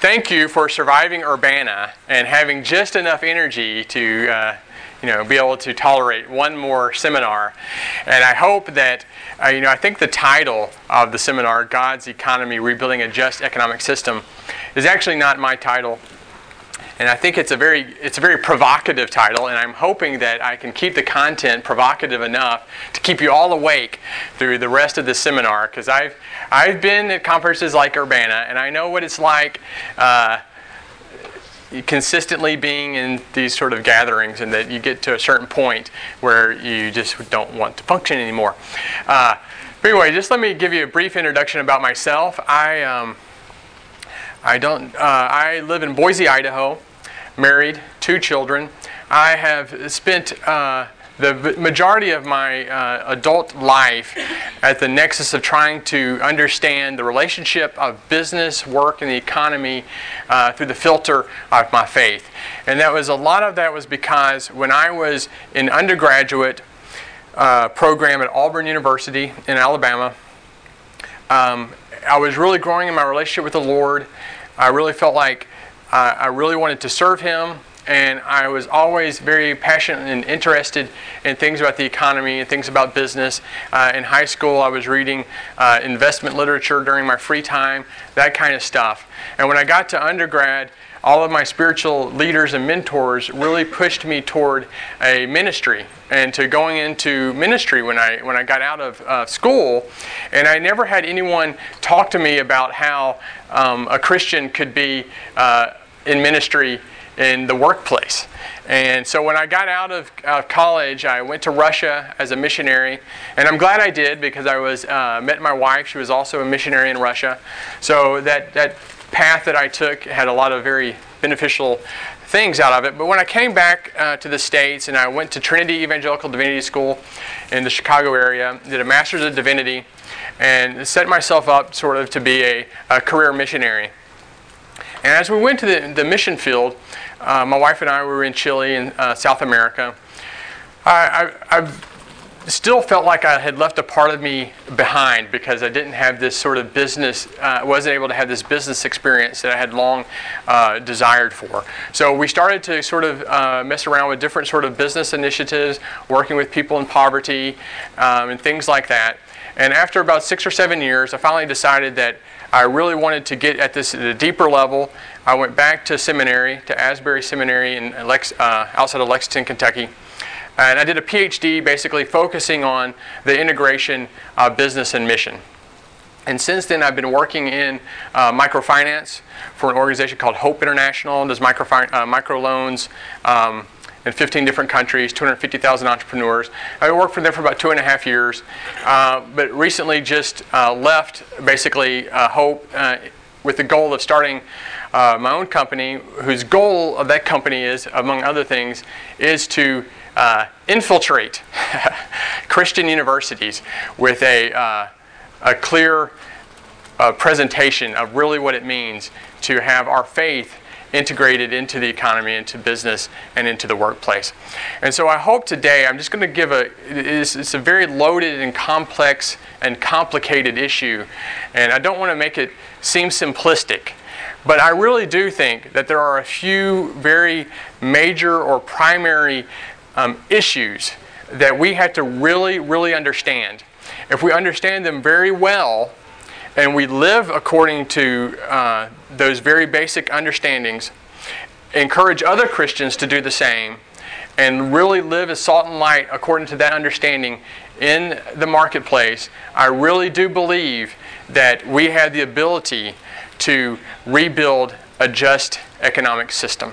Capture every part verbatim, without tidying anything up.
thank you for surviving Urbana and having just enough energy to uh, you know, be able to tolerate one more seminar. And I hope that, uh, you know, I think the title of the seminar, God's Economy, Rebuilding a Just Economic System, is actually not my title. And I think it's a very it's a very provocative title, and I'm hoping that I can keep the content provocative enough to keep you all awake through the rest of the seminar, because I've I've been at conferences like Urbana, and I know what it's like uh, consistently being in these sort of gatherings, and that you get to a certain point where you just don't want to function anymore. Uh, but anyway, just let me give you a brief introduction about myself. I um, I don't uh, I live in Boise, Idaho. Married, two children. I have spent uh, the majority of my uh, adult life at the nexus of trying to understand the relationship of business, work, and the economy uh, through the filter of my faith. And that was a lot of that was because when I was in undergraduate uh, program at Auburn University in Alabama, um, I was really growing in my relationship with the Lord. I really felt like Uh, I really wanted to serve Him, and I was always very passionate and interested in things about the economy and things about business. Uh, in high school, I was reading uh, investment literature during my free time, that kind of stuff. And when I got to undergrad, all of my spiritual leaders and mentors really pushed me toward a ministry and to going into ministry when I when I got out of uh, school. And I never had anyone talk to me about how um, a Christian could be uh, in ministry in the workplace. And so when I got out of uh, college, I went to Russia as a missionary, and I'm glad I did, because I was uh, met my wife. She was also a missionary in Russia. So that that path that I took had a lot of very beneficial things out of it. But when I came back uh, to the States, and I went to Trinity Evangelical Divinity School in the Chicago area, did a Master's of Divinity, and set myself up sort of to be a, a career missionary. And as we went to the, the mission field, uh, my wife and I were in Chile in uh, South America. I, I, I've still felt like I had left a part of me behind, because I didn't have this sort of business, I uh, wasn't able to have this business experience that I had long uh, desired for. So we started to sort of uh, mess around with different sort of business initiatives, working with people in poverty um, and things like that. And after about six or seven years, I finally decided that I really wanted to get at this at a deeper level. I went back to seminary, to Asbury Seminary in Lex, uh, outside of Lexington, Kentucky. And I did a PhD basically focusing on the integration of business and mission. And since then, I've been working in uh, microfinance for an organization called Hope International. Does micro, uh, microloans um, in fifteen different countries, two hundred fifty thousand entrepreneurs. I worked for them for about two and a half years, uh, but recently just uh, left basically uh, Hope uh, with the goal of starting uh, my own company, whose goal of that company is, among other things, is to uh, infiltrate Christian universities with a, uh, a clear uh, presentation of really what it means to have our faith integrated into the economy, into business, and into the workplace. And so I hope today, I'm just going to give a, it's, it's a very loaded and complex and complicated issue, and I don't want to make it seem simplistic, but I really do think that there are a few very major or primary um, issues that we have to really, really understand. If we understand them very well, and we live according to uh, those very basic understandings, encourage other Christians to do the same, and really live as salt and light according to that understanding in the marketplace, I really do believe that we have the ability to rebuild a just economic system.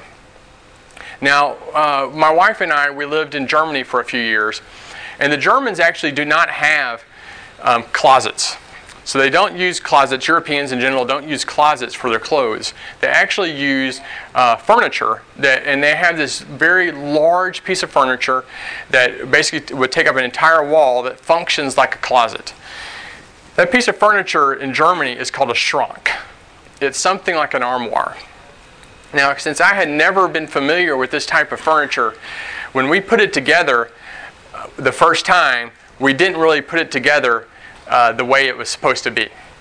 Now, uh, my wife and I, we lived in Germany for a few years, and the Germans actually do not have um, closets. So they don't use closets. Europeans in general don't use closets for their clothes. They actually use uh, furniture, that, and they have this very large piece of furniture that basically would take up an entire wall that functions like a closet. That piece of furniture in Germany is called a Schrank. It's something like an armoire. Now, since I had never been familiar with this type of furniture, when we put it together uh, the first time, we didn't really put it together Uh, the way it was supposed to be.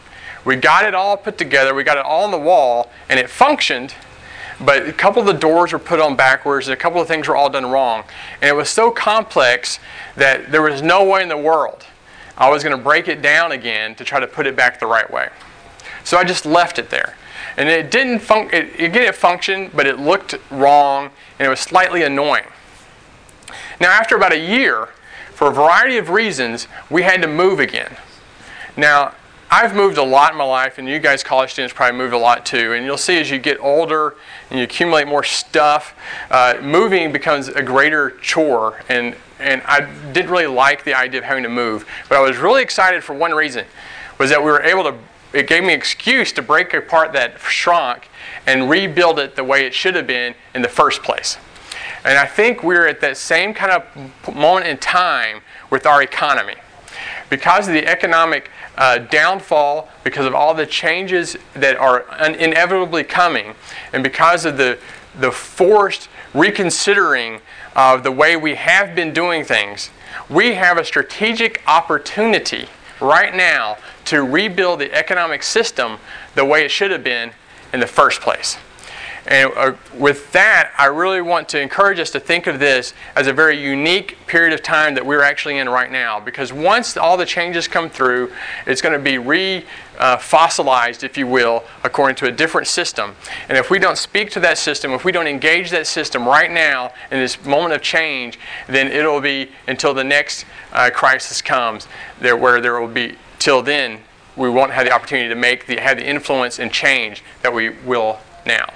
We got it all put together, we got it all on the wall, and it functioned, but a couple of the doors were put on backwards, and a couple of things were all done wrong. And it was so complex that there was no way in the world I was going to break it down again to try to put it back the right way. So I just left it there. And it didn't func- it, again, it functioned, but it looked wrong, and it was slightly annoying. Now, after about a year, for a variety of reasons, we had to move again. Now, I've moved a lot in my life, and you guys college students probably moved a lot too. And you'll see as you get older and you accumulate more stuff, uh, moving becomes a greater chore. And, and I didn't really like the idea of having to move. But I was really excited for one reason, was that we were able to, it gave me an excuse to break apart that shrunk and rebuild it the way it should have been in the first place. And I think we're at that same kind of moment in time with our economy. Because of the economic uh, downfall, because of all the changes that are un- inevitably coming, and because of the, the forced reconsidering of the way we have been doing things, we have a strategic opportunity right now to rebuild the economic system the way it should have been in the first place. And uh, with that, I really want to encourage us to think of this as a very unique period of time that we're actually in right now. Because once all the changes come through, it's going to be re-fossilized, uh, if you will, according to a different system. And if we don't speak to that system, if we don't engage that system right now in this moment of change, then it will be until the next uh, crisis comes, there, where there will be, till then, we won't have the opportunity to make the, have the influence and change that we will now.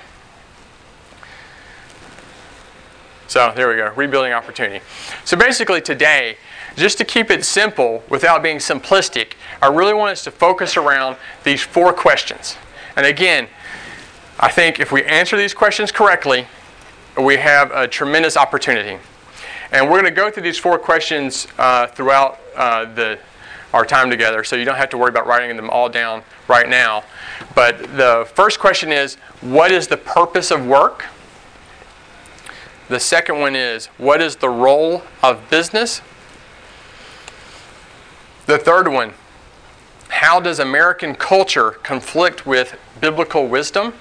So there we go, rebuilding opportunity. So basically today, just to keep it simple without being simplistic, I really want us to focus around these four questions. And again, I think if we answer these questions correctly, we have a tremendous opportunity. And we're going to go through these four questions uh, throughout uh, the, our time together, so you don't have to worry about writing them all down right now. But the first question is, what is the purpose of work? The second one is, what is the role of business? The third one, how does American culture conflict with biblical wisdom?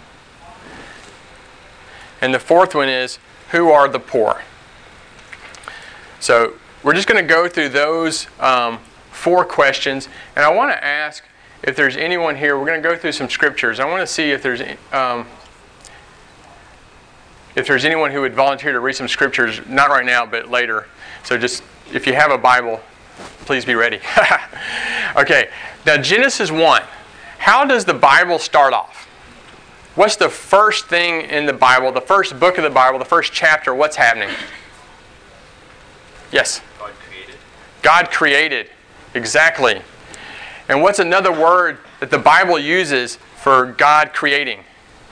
And the fourth one is, who are the poor? So we're just going to go through those um, four questions. And I want to ask if there's anyone here. We're going to go through some scriptures. I want to see if there's... Um, If there's anyone who would volunteer to read some scriptures, not right now, but later. So just, if you have a Bible, please be ready. Okay, now Genesis one. How does the Bible start off? What's the first thing in the Bible, the first book of the Bible, the first chapter, what's happening? Yes? God created. God created, exactly. And what's another word that the Bible uses for God creating?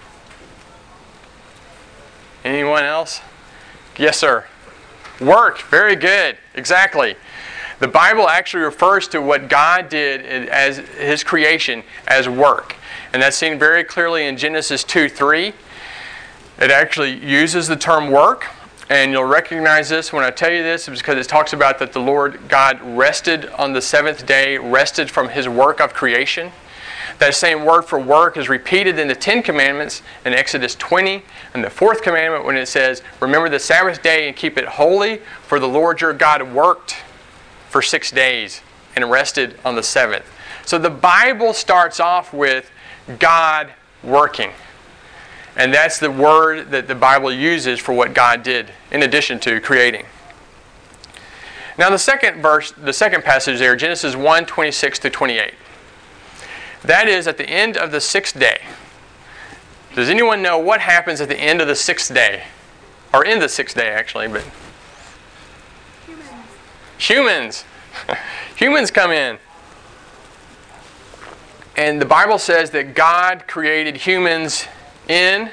Anyone else? Yes, sir. Work. Very good. Exactly. The Bible actually refers to what God did as His creation as work. And that's seen very clearly in Genesis two three. It actually uses the term work. And you'll recognize this when I tell you this, because it talks about that the Lord God rested on the seventh day, rested from His work of creation. That same word for work is repeated in the Ten Commandments in Exodus twenty, and the fourth commandment when it says, remember the Sabbath day and keep it holy, for the Lord your God worked for six days and rested on the seventh. So the Bible starts off with God working. And that's the word that the Bible uses for what God did, in addition to creating. Now the second verse, the second passage there, Genesis one, twenty-six through twenty-eight. That is at the end of the sixth day. Does anyone know what happens at the end of the sixth day? Or in the sixth day, actually, but... Humans. Humans. Humans come in. And the Bible says that God created humans in,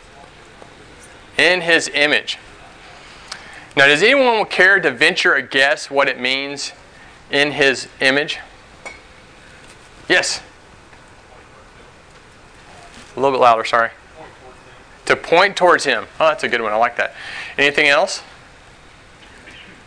in His image. Now, does anyone care to venture a guess what it means, in His image? Yes? A little bit louder, sorry. To point towards Him. Oh, that's a good one. I like that. Anything else?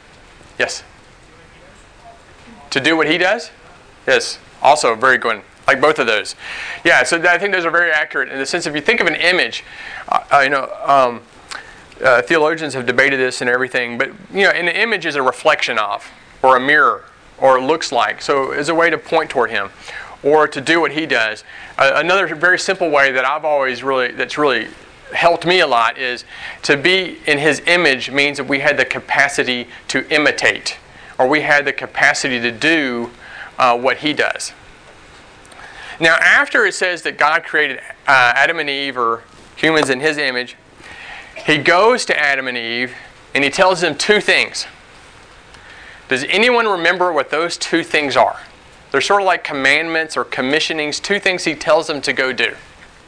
Yes? To do what He does? Yes. Also a very good one. like both of those. Yeah, so I think those are very accurate in the sense if you think of an image, uh, you know, um, uh, theologians have debated this and everything, but you know, an image is a reflection of, or a mirror, or it looks like. So it's a way to point toward Him, or to do what He does. Uh, another very simple way that I've always really, that's really helped me a lot is to be in His image means that we had the capacity to imitate, or we had the capacity to do uh, what He does. Now, after it says that God created uh, Adam and Eve, or humans in His image, He goes to Adam and Eve and He tells them two things. Does anyone remember what those two things are? They're sort of like commandments or commissionings, two things He tells them to go do.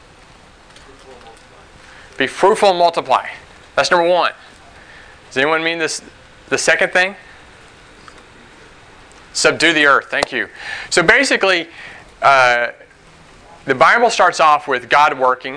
Be fruitful and multiply. That's number one. Does anyone mean this? The second thing? Subdue the earth. Thank you. So basically, uh, the Bible starts off with God working.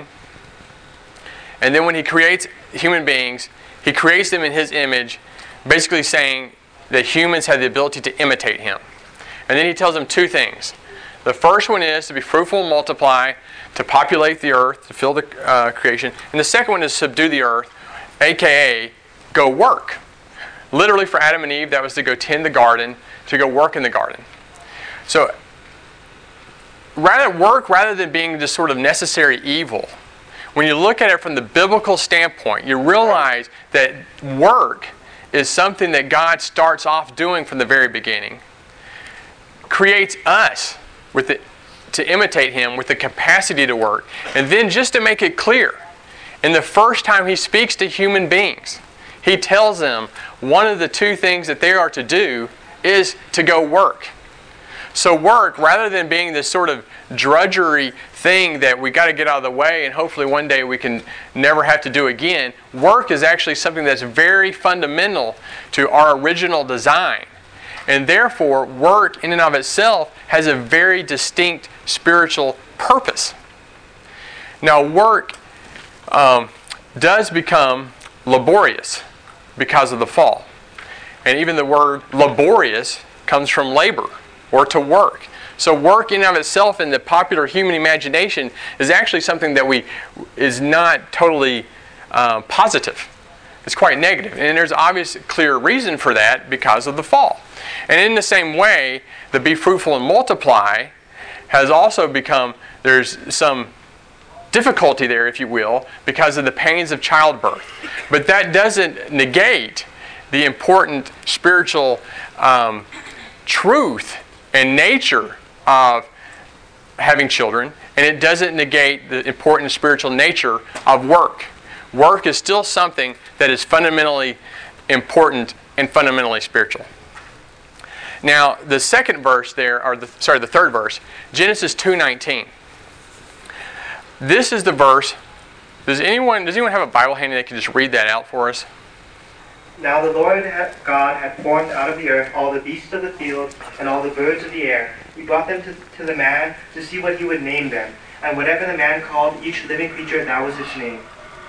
And then when He creates human beings, He creates them in His image, basically saying that humans have the ability to imitate Him. And then He tells them two things. The first one is to be fruitful and multiply, to populate the earth, to fill the uh, creation. And the second one is subdue the earth, aka go work. Literally for Adam and Eve, that was to go tend the garden, to go work in the garden. So, rather work rather than being just sort of necessary evil. When you look at it from the biblical standpoint, you realize that work is something that God starts off doing from the very beginning. Creates us with the, to imitate Him with the capacity to work. And then just to make it clear, in the first time He speaks to human beings, He tells them one of the two things that they are to do is to go work. So work, rather than being this sort of drudgery thing that we got to get out of the way and hopefully one day we can never have to do again, work is actually something that's very fundamental to our original design. And therefore, work in and of itself has a very distinct spiritual purpose. Now, work um, does become laborious because of the fall. And even the word laborious comes from labor, or to work. So work in and of itself in the popular human imagination is actually something that we is not totally uh, positive. It's quite negative. And there's obvious clear reason for that because of the fall. And in the same way, the be fruitful and multiply has also become, there's some difficulty there, if you will, because of the pains of childbirth. But that doesn't negate the important spiritual um, truth and nature of having children, and it doesn't negate the important spiritual nature of work. Work is still something that is fundamentally important and fundamentally spiritual. Now, the second verse there, or the, sorry, the third verse, Genesis two nineteen. This is the verse. Does anyone does anyone have a Bible handy that can just read that out for us? Now the Lord God had formed out of the earth all the beasts of the field and all the birds of the air. He brought them to, to the man to see what he would name them. And whatever the man called each living creature, that was its name.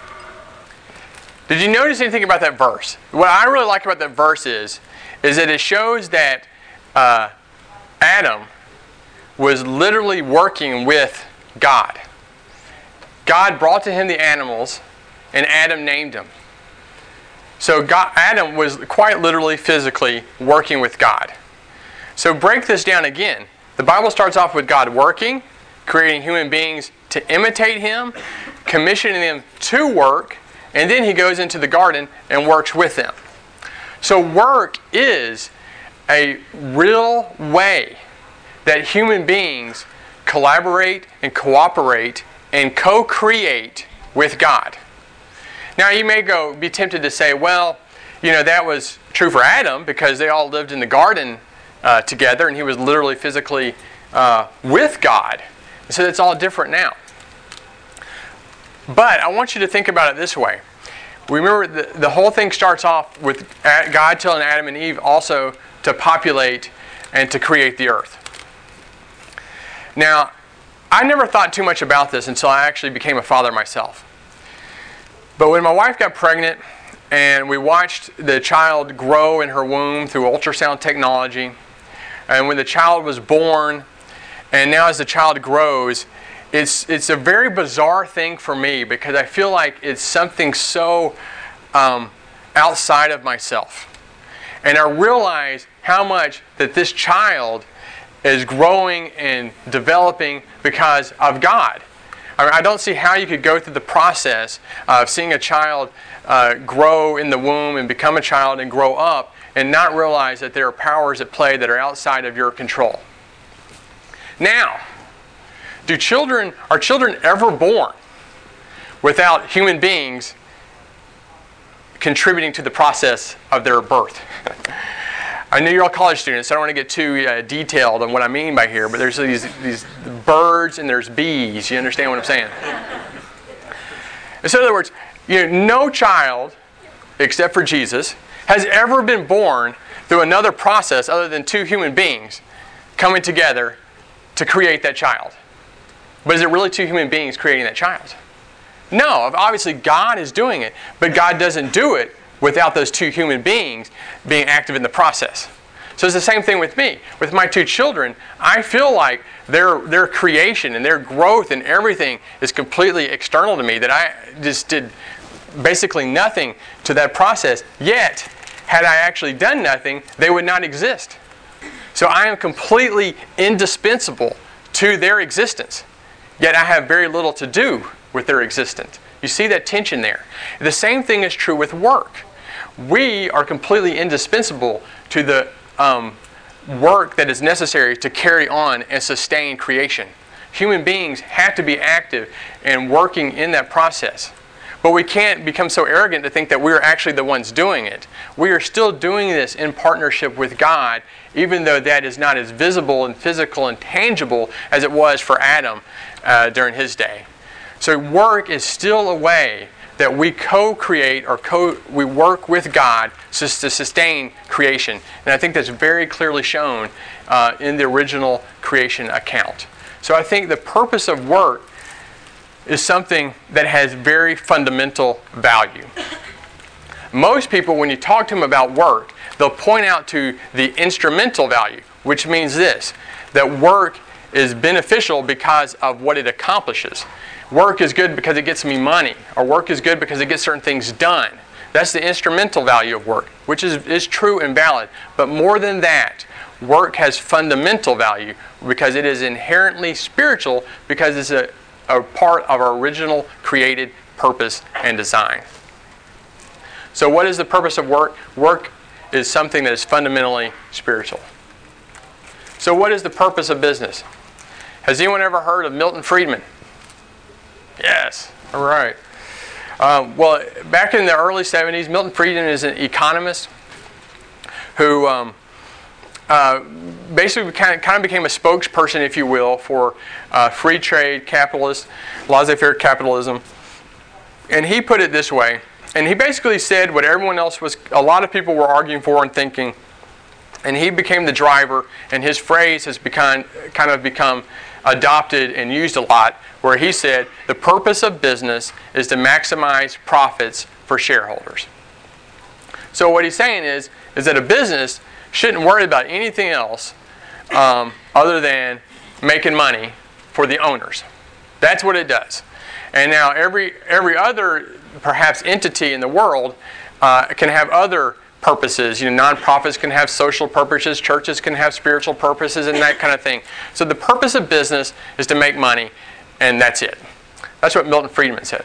Did you notice anything about that verse? What I really like about that verse is, is that it shows that uh, Adam was literally working with God. God brought to him the animals, and Adam named them. So God, Adam was quite literally, physically working with God. So break this down again. The Bible starts off with God working, creating human beings to imitate Him, commissioning them to work, and then He goes into the garden and works with them. So work is a real way that human beings collaborate and cooperate and co-create with God. Now you may go be tempted to say, well, you know, that was true for Adam because they all lived in the garden uh, together and he was literally physically uh, with God. So it's all different now. But I want you to think about it this way. Remember, the, the whole thing starts off with God telling Adam and Eve also to populate and to create the earth. Now, I never thought too much about this until I actually became a father myself. But when my wife got pregnant and we watched the child grow in her womb through ultrasound technology, and when the child was born And now as the child grows, it's, it's a very bizarre thing for me because I feel like it's something so um, outside of myself. And I realize how much that this child is growing and developing because of God. I mean, I don't see how you could go through the process of seeing a child uh, grow in the womb and become a child and grow up and not realize that there are powers at play that are outside of your control. Now, do children, are children ever born without human beings contributing to the process of their birth? I know you're all college students, so I don't want to get too uh, detailed on what I mean by here, but there's these, these birds and there's bees. You understand what I'm saying? So in other words, you know, no child, except for Jesus, has ever been born through another process other than two human beings coming together to create that child. But is it really two human beings creating that child? No, obviously God is doing it, but God doesn't do it without those two human beings being active in the process. So it's the same thing with me. With my two children, I feel like their, their creation and their growth and everything is completely external to me, that I just did basically nothing to that process. Yet, had I actually done nothing, they would not exist. So I am completely indispensable to their existence. Yet I have very little to do with their existence. You see that tension there. The same thing is true with work. We are completely indispensable to the um, work that is necessary to carry on and sustain creation. Human beings have to be active and working in that process. But we can't become so arrogant to think that we're actually the ones doing it. We are still doing this in partnership with God, even though that is not as visible and physical and tangible as it was for Adam uh, during his day. So work is still a way that we co-create or co we work with God to sustain creation. And I think that's very clearly shown uh, in the original creation account. So I think the purpose of work is something that has very fundamental value. Most people, when you talk to them about work, they'll point out to the instrumental value, which means this, that work is beneficial because of what it accomplishes. Work is good because it gets me money, or work is good because it gets certain things done. That's the instrumental value of work, which is, is true and valid. But more than that, work has fundamental value because it is inherently spiritual, because it's a, a part of our original created purpose and design. So what is the purpose of work? Work is something that is fundamentally spiritual. So what is the purpose of business? Has anyone ever heard of Milton Friedman? Yes. All right. Um, well, back in the early seventies, Milton Friedman is an economist who um, uh, basically kind of, kind of became a spokesperson, if you will, for uh, free trade, capitalist, laissez-faire capitalism. And he put it this way, and he basically said what everyone else was, a lot of people were arguing for and thinking, and he became the driver, and his phrase has become, kind of become adopted and used a lot, where he said, the purpose of business is to maximize profits for shareholders. So what he's saying is, is that a business shouldn't worry about anything else um, other than making money for the owners. That's what it does. And now every, every other, perhaps, entity in the world uh, can have other purposes. You know, nonprofits can have social purposes, churches can have spiritual purposes, and that kind of thing. So the purpose of business is to make money, and that's it. That's what Milton Friedman said.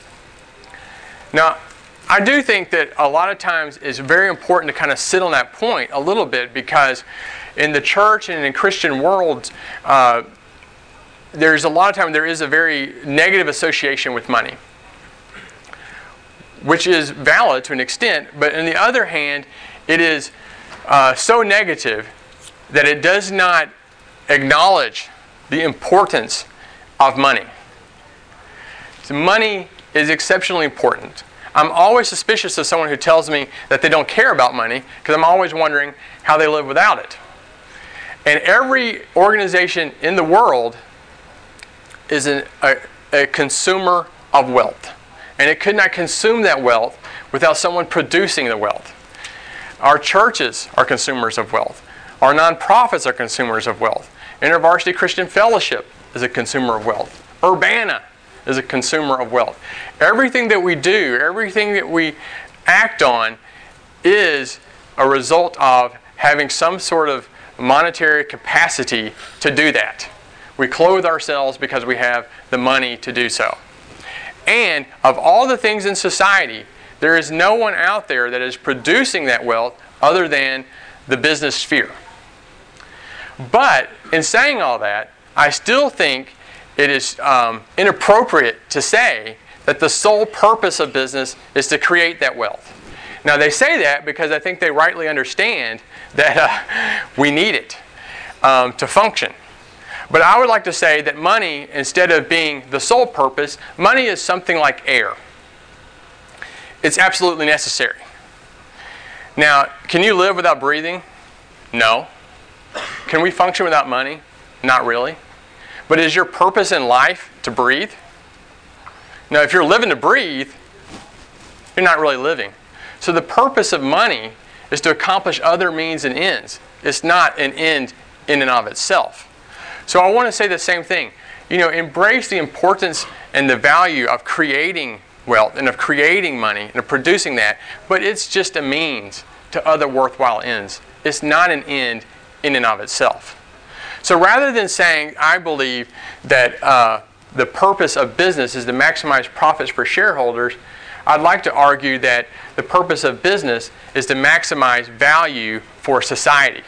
Now, I do think that a lot of times it's very important to kind of sit on that point a little bit, because in the church and in Christian worlds, uh, there's a lot of time there is a very negative association with money, which is valid to an extent, but on the other hand, it is uh, so negative that it does not acknowledge the importance of money. So money is exceptionally important. I'm always suspicious of someone who tells me that they don't care about money, because I'm always wondering how they live without it. And every organization in the world is an, a, a consumer of wealth. And it could not consume that wealth without someone producing the wealth. Our churches are consumers of wealth. Our nonprofits are consumers of wealth. InterVarsity Christian Fellowship is a consumer of wealth. Urbana is a consumer of wealth. Everything that we do, everything that we act on is a result of having some sort of monetary capacity to do that. We clothe ourselves because we have the money to do so. And of all the things in society, there is no one out there that is producing that wealth other than the business sphere. But in saying all that, I still think it is um, inappropriate to say that the sole purpose of business is to create that wealth. Now they say that because I think they rightly understand that uh, we need it um, to function. But I would like to say that money, instead of being the sole purpose, money is something like air. It's absolutely necessary. Now, can you live without breathing? No. Can we function without money? Not really. But is your purpose in life to breathe? Now, if you're living to breathe, you're not really living. So the purpose of money is to accomplish other means and ends. It's not an end in and of itself. So I want to say the same thing. You know, embrace the importance and the value of creating wealth and of creating money and of producing that, but it's just a means to other worthwhile ends. It's not an end in and of itself. So rather than saying, I believe that uh, the purpose of business is to maximize profits for shareholders, I'd like to argue that the purpose of business is to maximize value for society.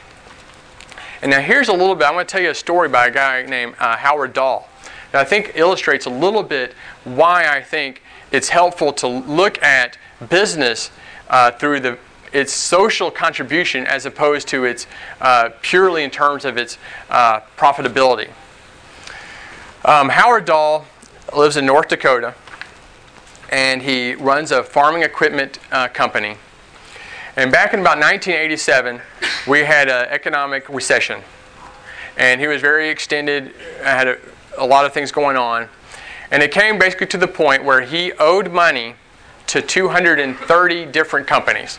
And now here's a little bit, I'm going to tell you a story by a guy named uh, Howard Dahl that I think illustrates a little bit why I think it's helpful to look at business uh, through the its social contribution as opposed to its uh, purely in terms of its uh, profitability. Um, Howard Dahl lives in North Dakota, and he runs a farming equipment uh, company. And back in about nineteen eighty-seven, we had an economic recession. And he was very extended, had a, a lot of things going on. And it came basically to the point where he owed money to two hundred thirty different companies.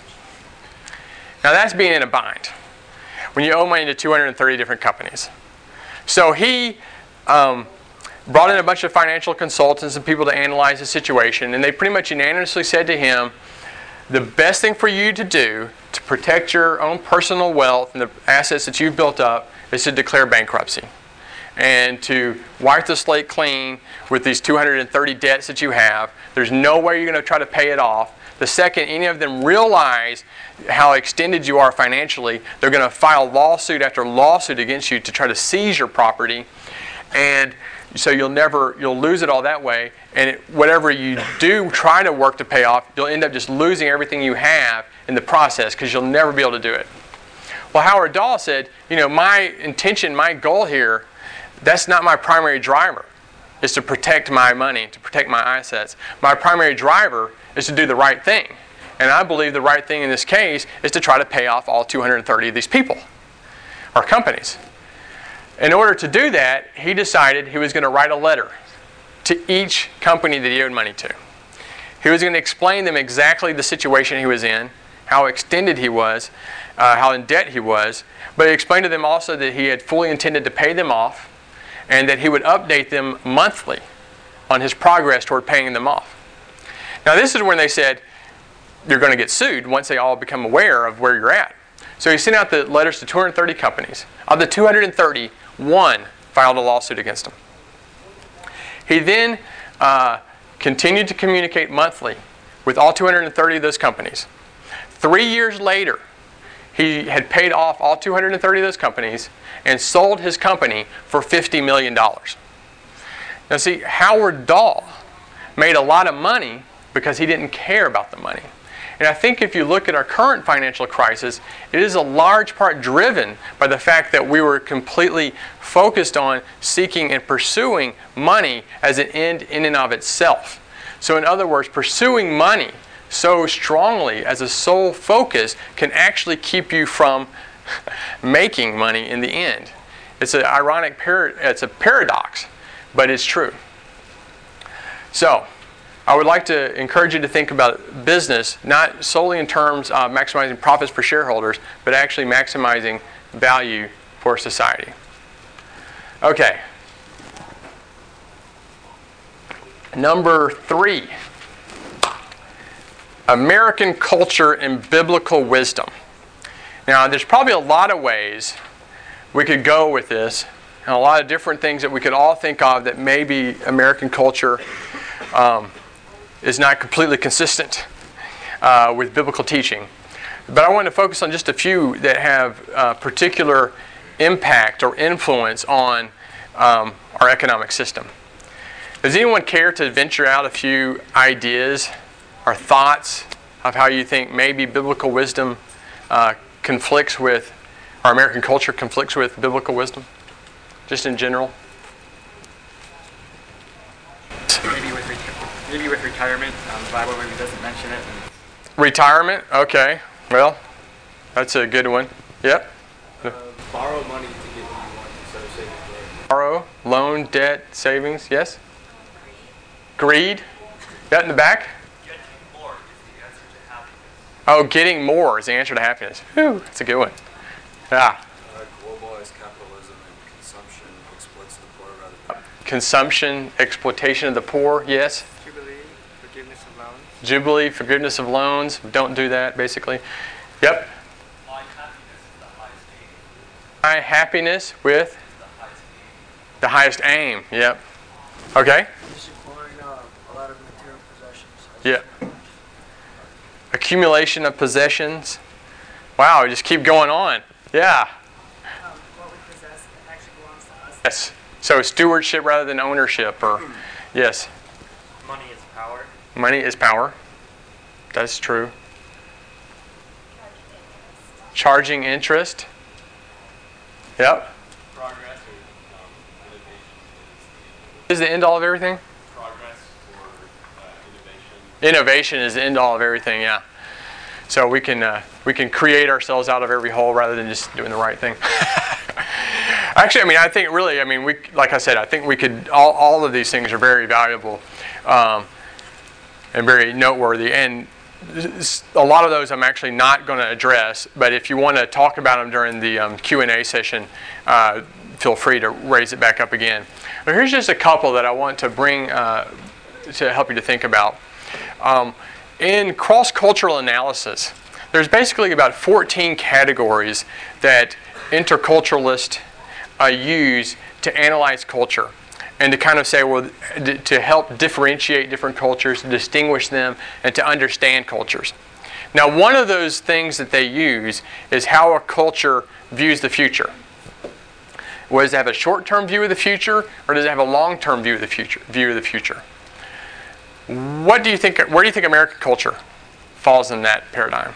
Now that's being in a bind, when you owe money to two hundred thirty different companies. So he um, brought in a bunch of financial consultants and people to analyze the situation, and they pretty much unanimously said to him, the best thing for you to do to protect your own personal wealth and the assets that you've built up is to declare bankruptcy and to wipe the slate clean with these two hundred thirty debts that you have. There's no way you're going to try to pay it off. The second any of them realize how extended you are financially, they're going to file lawsuit after lawsuit against you to try to seize your property. And so you'll never, you'll lose it all that way. And it, whatever you do try to work to pay off, you'll end up just losing everything you have in the process because you'll never be able to do it. Well, Howard Dahl said, you know, my intention, my goal here, that's not my primary driver, is to protect my money, to protect my assets. My primary driver is to do the right thing. And I believe the right thing in this case is to try to pay off all two hundred thirty of these people, or companies. In order to do that, he decided he was going to write a letter to each company that he owed money to. He was going to explain them exactly the situation he was in, how extended he was, uh, how in debt he was, but he explained to them also that he had fully intended to pay them off and that he would update them monthly on his progress toward paying them off. Now this is when they said, you're going to get sued once they all become aware of where you're at. So he sent out the letters to two hundred thirty companies. Of the two hundred thirty, one filed a lawsuit against him. He then uh, continued to communicate monthly with all two hundred thirty of those companies. Three years later, he had paid off all two hundred thirty of those companies and sold his company for fifty million dollars. Now see, Howard Dahl made a lot of money because he didn't care about the money. And I think if you look at our current financial crisis, it is a large part driven by the fact that we were completely focused on seeking and pursuing money as an end in and of itself. So in other words, pursuing money so strongly as a sole focus can actually keep you from making money in the end. It's an ironic, par- it's a paradox, but it's true. So, I would like to encourage you to think about business not solely in terms of maximizing profits for shareholders, but actually maximizing value for society. Okay. Number three. American culture and biblical wisdom. Now, there's probably a lot of ways we could go with this, and a lot of different things that we could all think of that maybe American culture um, is not completely consistent uh, with biblical teaching. But I want to focus on just a few that have uh, particular impact or influence on um, our economic system. Does anyone care to venture out a few ideas or thoughts of how you think maybe biblical wisdom uh, conflicts with, or American culture conflicts with biblical wisdom? Just in general? Maybe with, re- maybe with retirement. Um, the Bible maybe doesn't mention it. Retirement? Okay. Well, that's a good one. Yep. Uh, borrow money to get what you want instead of saving for it. Borrow, loan, debt, savings. Yes? Greed? That in the back? Getting more is the answer to happiness. Oh, getting more is the answer to happiness. Whew, that's a good one. Yeah. Uh, globalized capitalism and consumption exploits the poor rather than... Consumption, exploitation of the poor. Yes? Jubilee, forgiveness of loans. Jubilee, forgiveness of loans. Don't do that, basically. Yep. My happiness is the highest aim. My happiness with The highest aim. the highest aim. Yep. Okay. Just acquiring uh, a lot of material possessions. Yeah. Accumulation of possessions. Wow, we just keep going on. Yeah. Um, what we possess that actually belongs to us. Yes. So stewardship rather than ownership, or yes. Money is power. Money is power. That's true. Charging interest. Yep. Progress or um, innovation Is the end all of everything? is progress or uh, innovation. Innovation is the end all of everything. Yeah. So we can uh, we can create ourselves out of every hole rather than just doing the right thing. Actually, I mean, I think really, I mean, we like I said, I think we could. All all of these things are very valuable, um, and very noteworthy. And a lot of those I'm actually not going to address. But if you want to talk about them during the um, Q and A session, uh, feel free to raise it back up again. But here's just a couple that I want to bring uh, to help you to think about. Um, in cross-cultural analysis, there's basically about fourteen categories that interculturalists uh, use to analyze culture and to kind of say, well, d- to help differentiate different cultures, to distinguish them, and to understand cultures. Now, one of those things that they use is how a culture views the future. Well, does it have a short-term view of the future, or does it have a long-term view of the future? View of the future. What do you think? Where do you think American culture falls in that paradigm?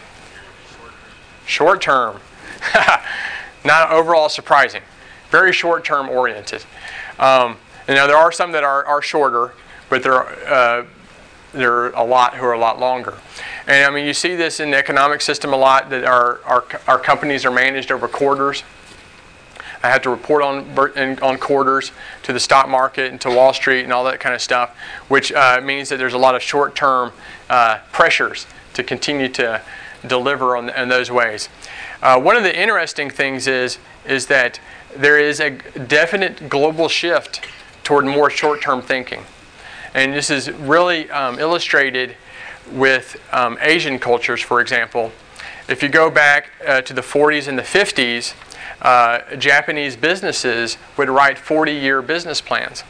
Short-term. Not overall surprising. Very short-term oriented. Um, and now there are some that are, are shorter, but there are, uh, there are a lot who are a lot longer. And I mean, you see this in the economic system a lot, that our, our, our companies are managed over quarters. I have to report on on quarters to the stock market and to Wall Street and all that kind of stuff, which uh, means that there's a lot of short-term uh, pressures to continue to deliver on in those ways. Uh, one of the interesting things is is that there is a definite global shift toward more short-term thinking, and this is really um, illustrated with um, Asian cultures, for example. If you go back uh, to the forties and the fifties. Uh, Japanese businesses would write forty-year business plans.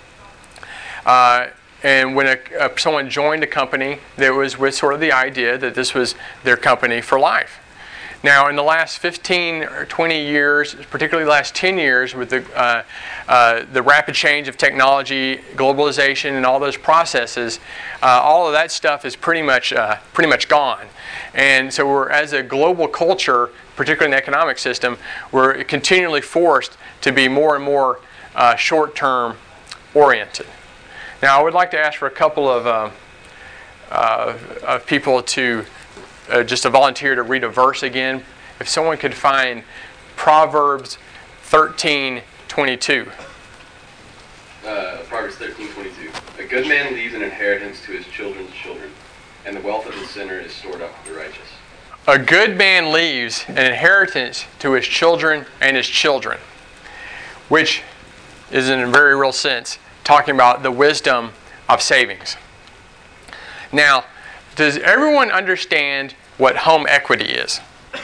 Uh, and when a, uh, someone joined a company, there was with sort of the idea that this was their company for life. Now, in the last fifteen or twenty years, particularly the last ten years, with the uh, uh, the rapid change of technology, globalization, and all those processes, uh, all of that stuff is pretty much uh, pretty much gone. And so, we're as a global culture, particularly in the economic system, we're continually forced to be more and more uh, short-term oriented. Now, I would like to ask for a couple of uh, uh, of people to. Uh, just a volunteer to read a verse again. If someone could find Proverbs thirteen twenty-two. Uh, Proverbs thirteen twenty-two. A good man leaves an inheritance to his children's children, and the wealth of the sinner is stored up for the righteous. A good man leaves an inheritance to his children and his children, which is in a very real sense talking about the wisdom of savings. Now, does everyone understand what home equity is?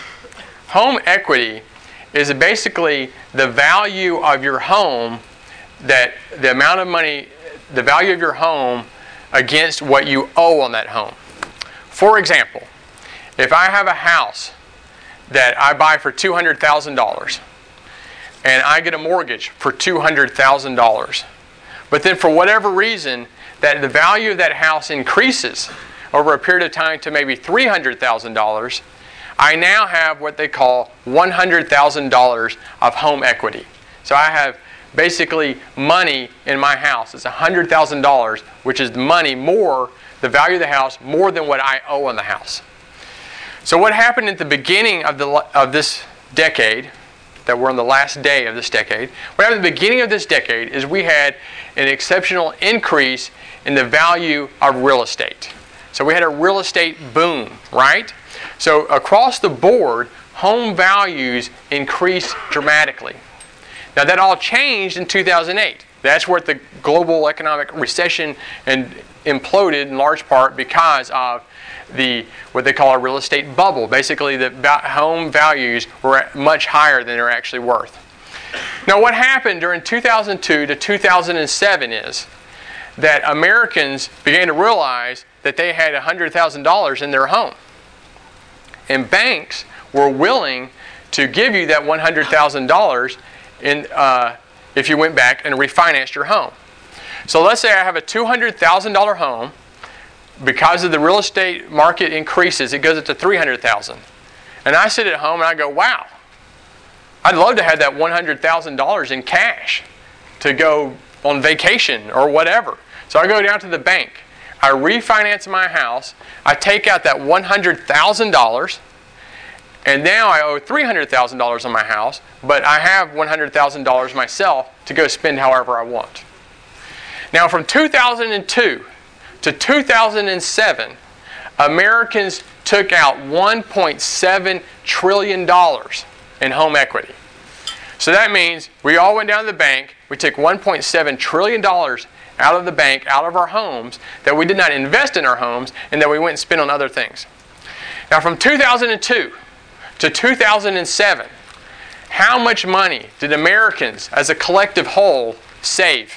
Home equity is basically the value of your home, that the amount of money, the value of your home against what you owe on that home. For example, if I have a house that I buy for two hundred thousand dollars and I get a mortgage for two hundred thousand dollars, but then for whatever reason that the value of that house increases over a period of time to maybe three hundred thousand dollars, I now have what they call one hundred thousand dollars of home equity. So I have basically money in my house. It's one hundred thousand dollars, which is money more, the value of the house, more than what I owe on the house. So what happened at the beginning of, the, of this decade, that we're on the last day of this decade, what happened at the beginning of this decade is we had an exceptional increase in the value of real estate. So we had a real estate boom, right? So across the board, home values increased dramatically. Now that all changed in two thousand eight. That's where the global economic recession and imploded in large part because of the what they call a real estate bubble. Basically, the home values were much higher than they're actually worth. Now what happened during two thousand two to two thousand seven is that Americans began to realize that they had one hundred thousand dollars in their home. And banks were willing to give you that one hundred thousand dollars in, uh, if you went back and refinanced your home. So let's say I have a two hundred thousand dollars home. Because of the real estate market increases, it goes up to three hundred thousand dollars. And I sit at home and I go, wow, I'd love to have that one hundred thousand dollars in cash to go on vacation or whatever. So I go down to the bank. I refinance my house. I take out that one hundred thousand dollars. And now I owe three hundred thousand dollars on my house. But I have one hundred thousand dollars myself to go spend however I want. Now from two thousand two to two thousand seven, Americans took out one point seven trillion dollars in home equity. So that means we all went down to the bank, we took one point seven trillion dollars out of the bank, out of our homes, that we did not invest in our homes, and that we went and spent on other things. Now from two thousand two to two thousand seven, how much money did Americans as a collective whole save?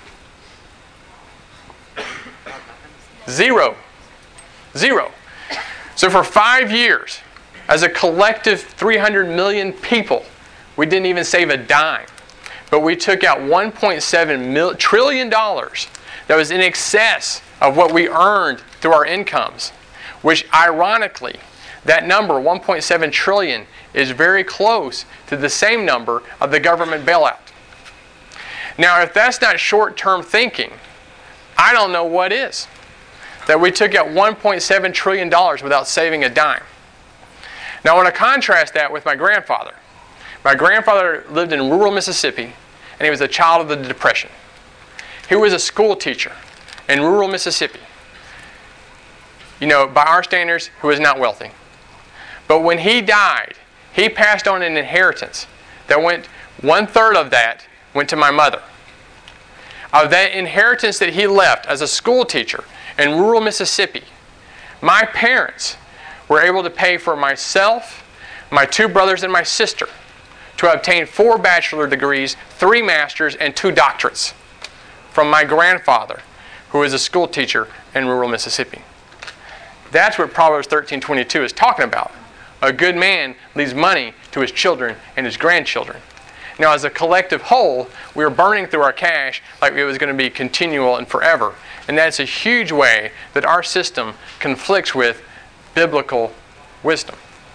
Zero. Zero. So for five years, as a collective three hundred million people, we didn't even save a dime. But we took out one point seven trillion dollars that was in excess of what we earned through our incomes. Which ironically, that number, one point seven trillion dollars, is very close to the same number of the government bailout. Now if that's not short-term thinking, I don't know what is. That we took out one point seven trillion dollars without saving a dime. Now I want to contrast that with my grandfather. My grandfather lived in rural Mississippi, and he was a child of the Depression. He was a school teacher in rural Mississippi. You know, by our standards, he was not wealthy. But when he died, he passed on an inheritance that went, one-third of that went to my mother. Of that inheritance that he left as a school teacher in rural Mississippi, my parents were able to pay for myself, my two brothers, and my sister to obtain four bachelor degrees, three masters, and two doctorates from my grandfather, who was a school teacher in rural Mississippi. That's what Proverbs thirteen twenty-two is talking about. A good man leaves money to his children and his grandchildren. Now, as a collective whole, we were burning through our cash like it was going to be continual and forever. And that's a huge way that our system conflicts with biblical wisdom.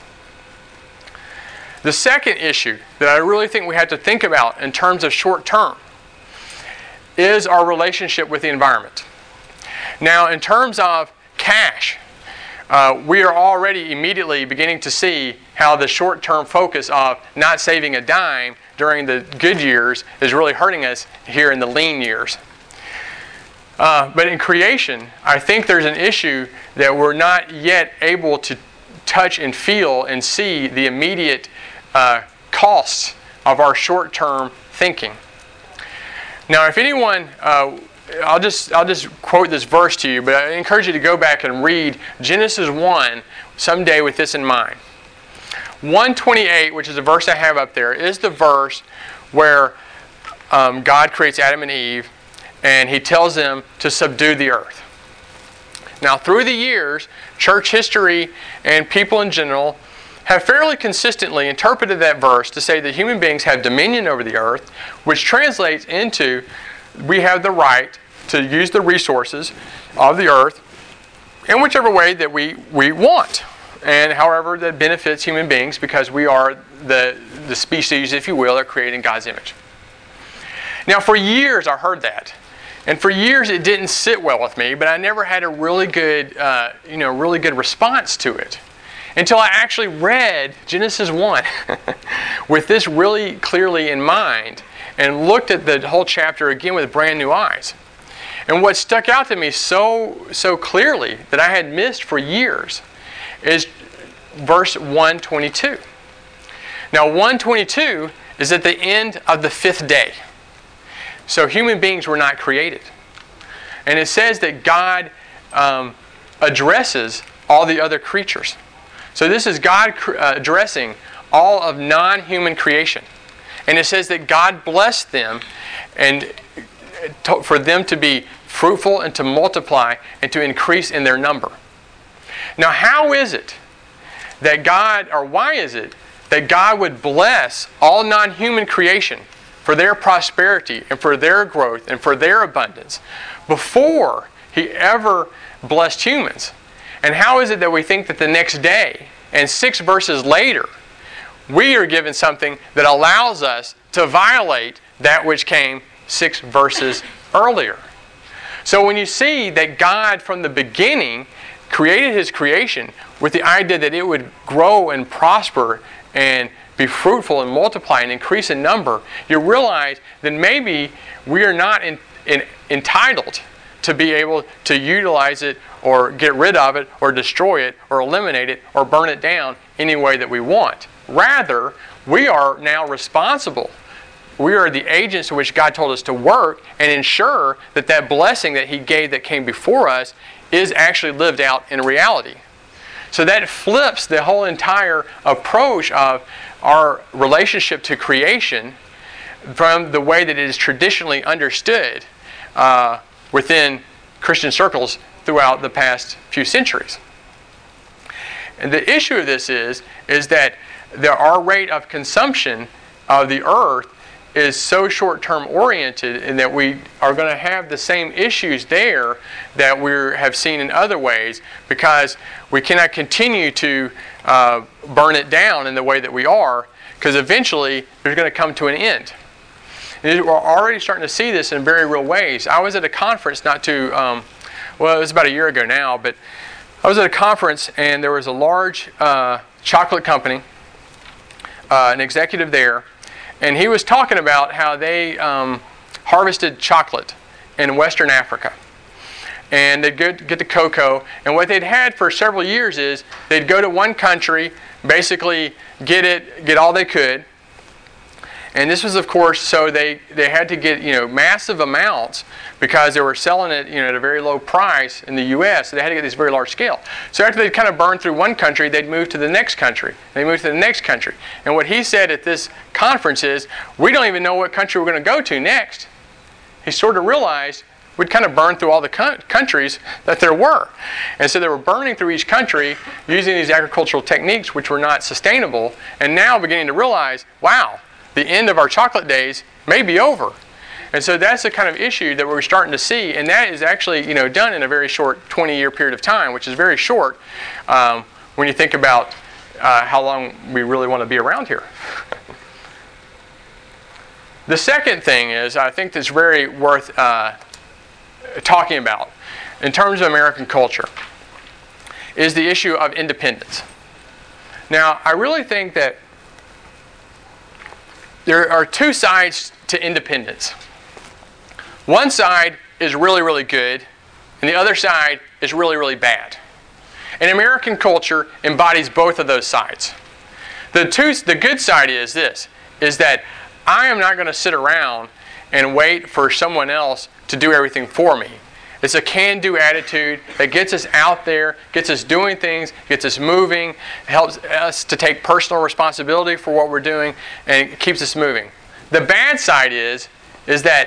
The second issue that I really think we have to think about in terms of short term is our relationship with the environment. Now, in terms of cash, uh, we are already immediately beginning to see how the short-term focus of not saving a dime during the good years is really hurting us here in the lean years. Uh, but in creation, I think there's an issue that we're not yet able to touch and feel and see the immediate uh, costs of our short-term thinking. Now, if anyone, uh, I'll just I'll just quote this verse to you, but I encourage you to go back and read Genesis one someday with this in mind. one twenty-eight, which is the verse I have up there, is the verse where um, God creates Adam and Eve, and He tells them to subdue the earth. Now, through the years, church history and people in general have fairly consistently interpreted that verse to say that human beings have dominion over the earth, which translates into we have the right to use the resources of the earth in whichever way that we, we want, and however that benefits human beings, because we are the, the species, if you will, that are created in God's image. Now, for years I heard that. And for years it didn't sit well with me, but I never had a really good, uh, you know, really good response to it. Until I actually read Genesis one with this really clearly in mind and looked at the whole chapter again with brand new eyes. And what stuck out to me so so clearly that I had missed for years is verse one twenty-two. Now one twenty-two is at the end of the fifth day. So human beings were not created. And it says that God um, addresses all the other creatures. So this is God uh, addressing all of non-human creation. And it says that God blessed them and to, for them to be fruitful and to multiply and to increase in their number. Now, how is it that God, or why is it that God would bless all non-human creation for their prosperity and for their growth and for their abundance before He ever blessed humans? And how is it that we think that the next day and six verses later we are given something that allows us to violate that which came six verses earlier? So when you see that God from the beginning created His creation with the idea that it would grow and prosper and be fruitful and multiply and increase in number, you realize that maybe we are not in, in, entitled to be able to utilize it or get rid of it or destroy it or eliminate it or burn it down any way that we want. Rather, we are now responsible. We are the agents in which God told us to work and ensure that that blessing that He gave that came before us is actually lived out in reality. So that flips the whole entire approach of our relationship to creation from the way that it is traditionally understood uh, within Christian circles throughout the past few centuries. And the issue of this is, is that the, our rate of consumption of the earth is so short-term oriented, and that we are going to have the same issues there that we have seen in other ways, because we cannot continue to uh, burn it down in the way that we are, because eventually there's going to come to an end. And we're already starting to see this in very real ways. I was at a conference not too, um, well, it was about a year ago now, but I was at a conference and there was a large uh, chocolate company, uh, an executive there, and he was talking about how they um, harvested chocolate in Western Africa. And they'd go get the cocoa, and what they'd had for several years is they'd go to one country, basically get it, get all they could. And this was, of course, so they, they had to get, you know, massive amounts because they were selling it, you know, at a very low price in the U S So they had to get this very large scale. So after they'd kind of burned through one country, they'd move to the next country. They moved to the next country. And what he said at this conference is, we don't even know what country we're going to go to next. He sort of realized we'd kind of burned through all the co- countries that there were. And so they were burning through each country using these agricultural techniques which were not sustainable, and now beginning to realize, wow, the end of our chocolate days may be over. And so that's the kind of issue that we're starting to see, and that is actually, you know, done in a very short twenty-year period of time, which is very short um, when you think about uh, how long we really want to be around here. The second thing is, I think that's very worth uh, talking about in terms of American culture, is the issue of independence. Now, I really think that there are two sides to independence. One side is really, really good, and the other side is really, really bad. And American culture embodies both of those sides. The two, the good side is this, is that I am not going to sit around and wait for someone else to do everything for me. It's a can-do attitude that gets us out there, gets us doing things, gets us moving, helps us to take personal responsibility for what we're doing, and it keeps us moving. The bad side is, is that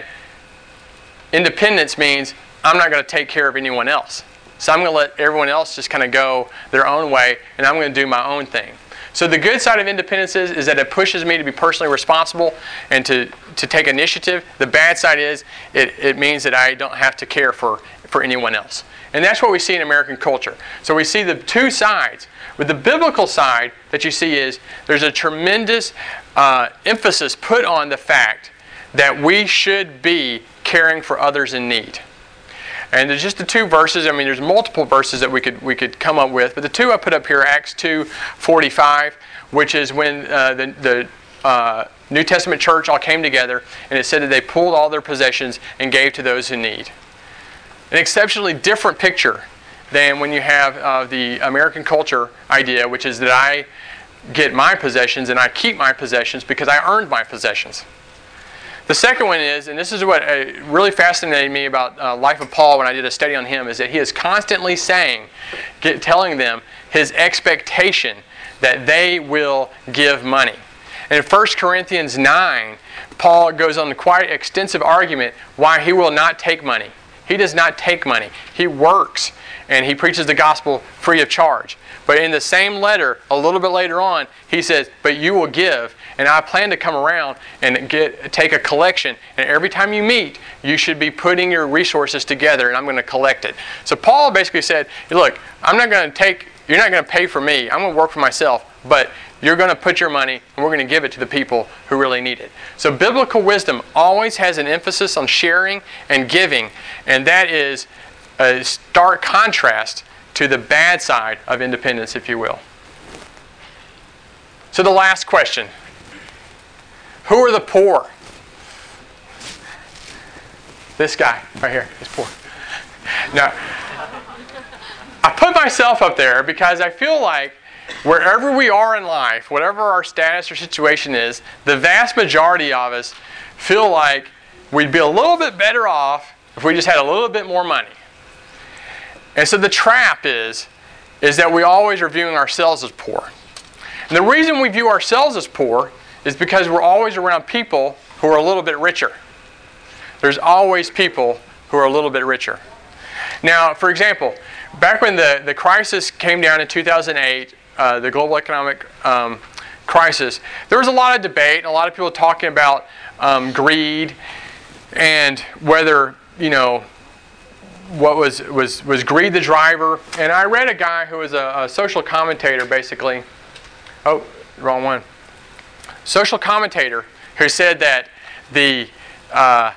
independence means I'm not going to take care of anyone else. So I'm going to let everyone else just kind of go their own way, and I'm going to do my own thing. So the good side of independence is, is that it pushes me to be personally responsible and to, to take initiative. The bad side is it, it means that I don't have to care for, for anyone else. And that's what we see in American culture. So we see the two sides. With the biblical side that you see is there's a tremendous uh, emphasis put on the fact that we should be caring for others in need. And there's just the two verses. I mean, there's multiple verses that we could we could come up with, but the two I put up here, Acts two forty-five, which is when uh, the the uh, New Testament church all came together, and it said that they pulled all their possessions and gave to those who need. An exceptionally different picture than when you have uh, the American culture idea, which is that I get my possessions and I keep my possessions because I earned my possessions. The second one is, and this is what uh, really fascinated me about uh, Life of Paul when I did a study on him, is that he is constantly saying, get, telling them his expectation that they will give money. And in First Corinthians nine, Paul goes on quite extensive argument why he will not take money. He does not take money. He works, and he preaches the gospel free of charge. But in the same letter, a little bit later on, he says, but you will give, and I plan to come around and get take a collection, and every time you meet, you should be putting your resources together, and I'm going to collect it. So Paul basically said, look, I'm not going to take, you're not going to pay for me. I'm going to work for myself, but you're going to put your money, and we're going to give it to the people who really need it. So biblical wisdom always has an emphasis on sharing and giving, and that is a stark contrast to the bad side of independence, if you will. So the last question. Who are the poor? This guy right here is poor. Now, I put myself up there because I feel like wherever we are in life, whatever our status or situation is, the vast majority of us feel like we'd be a little bit better off if we just had a little bit more money. And so the trap is, is that we always are viewing ourselves as poor. And the reason we view ourselves as poor is because we're always around people who are a little bit richer. There's always people who are a little bit richer. Now, for example, back when the, the crisis came down in two thousand eight, uh, the global economic um, crisis, there was a lot of debate and a lot of people talking about um, greed and whether, you know, what was, was, was greed the driver. And I read a guy who was a, a social commentator, basically. Oh, wrong one. Social commentator who said that the, uh,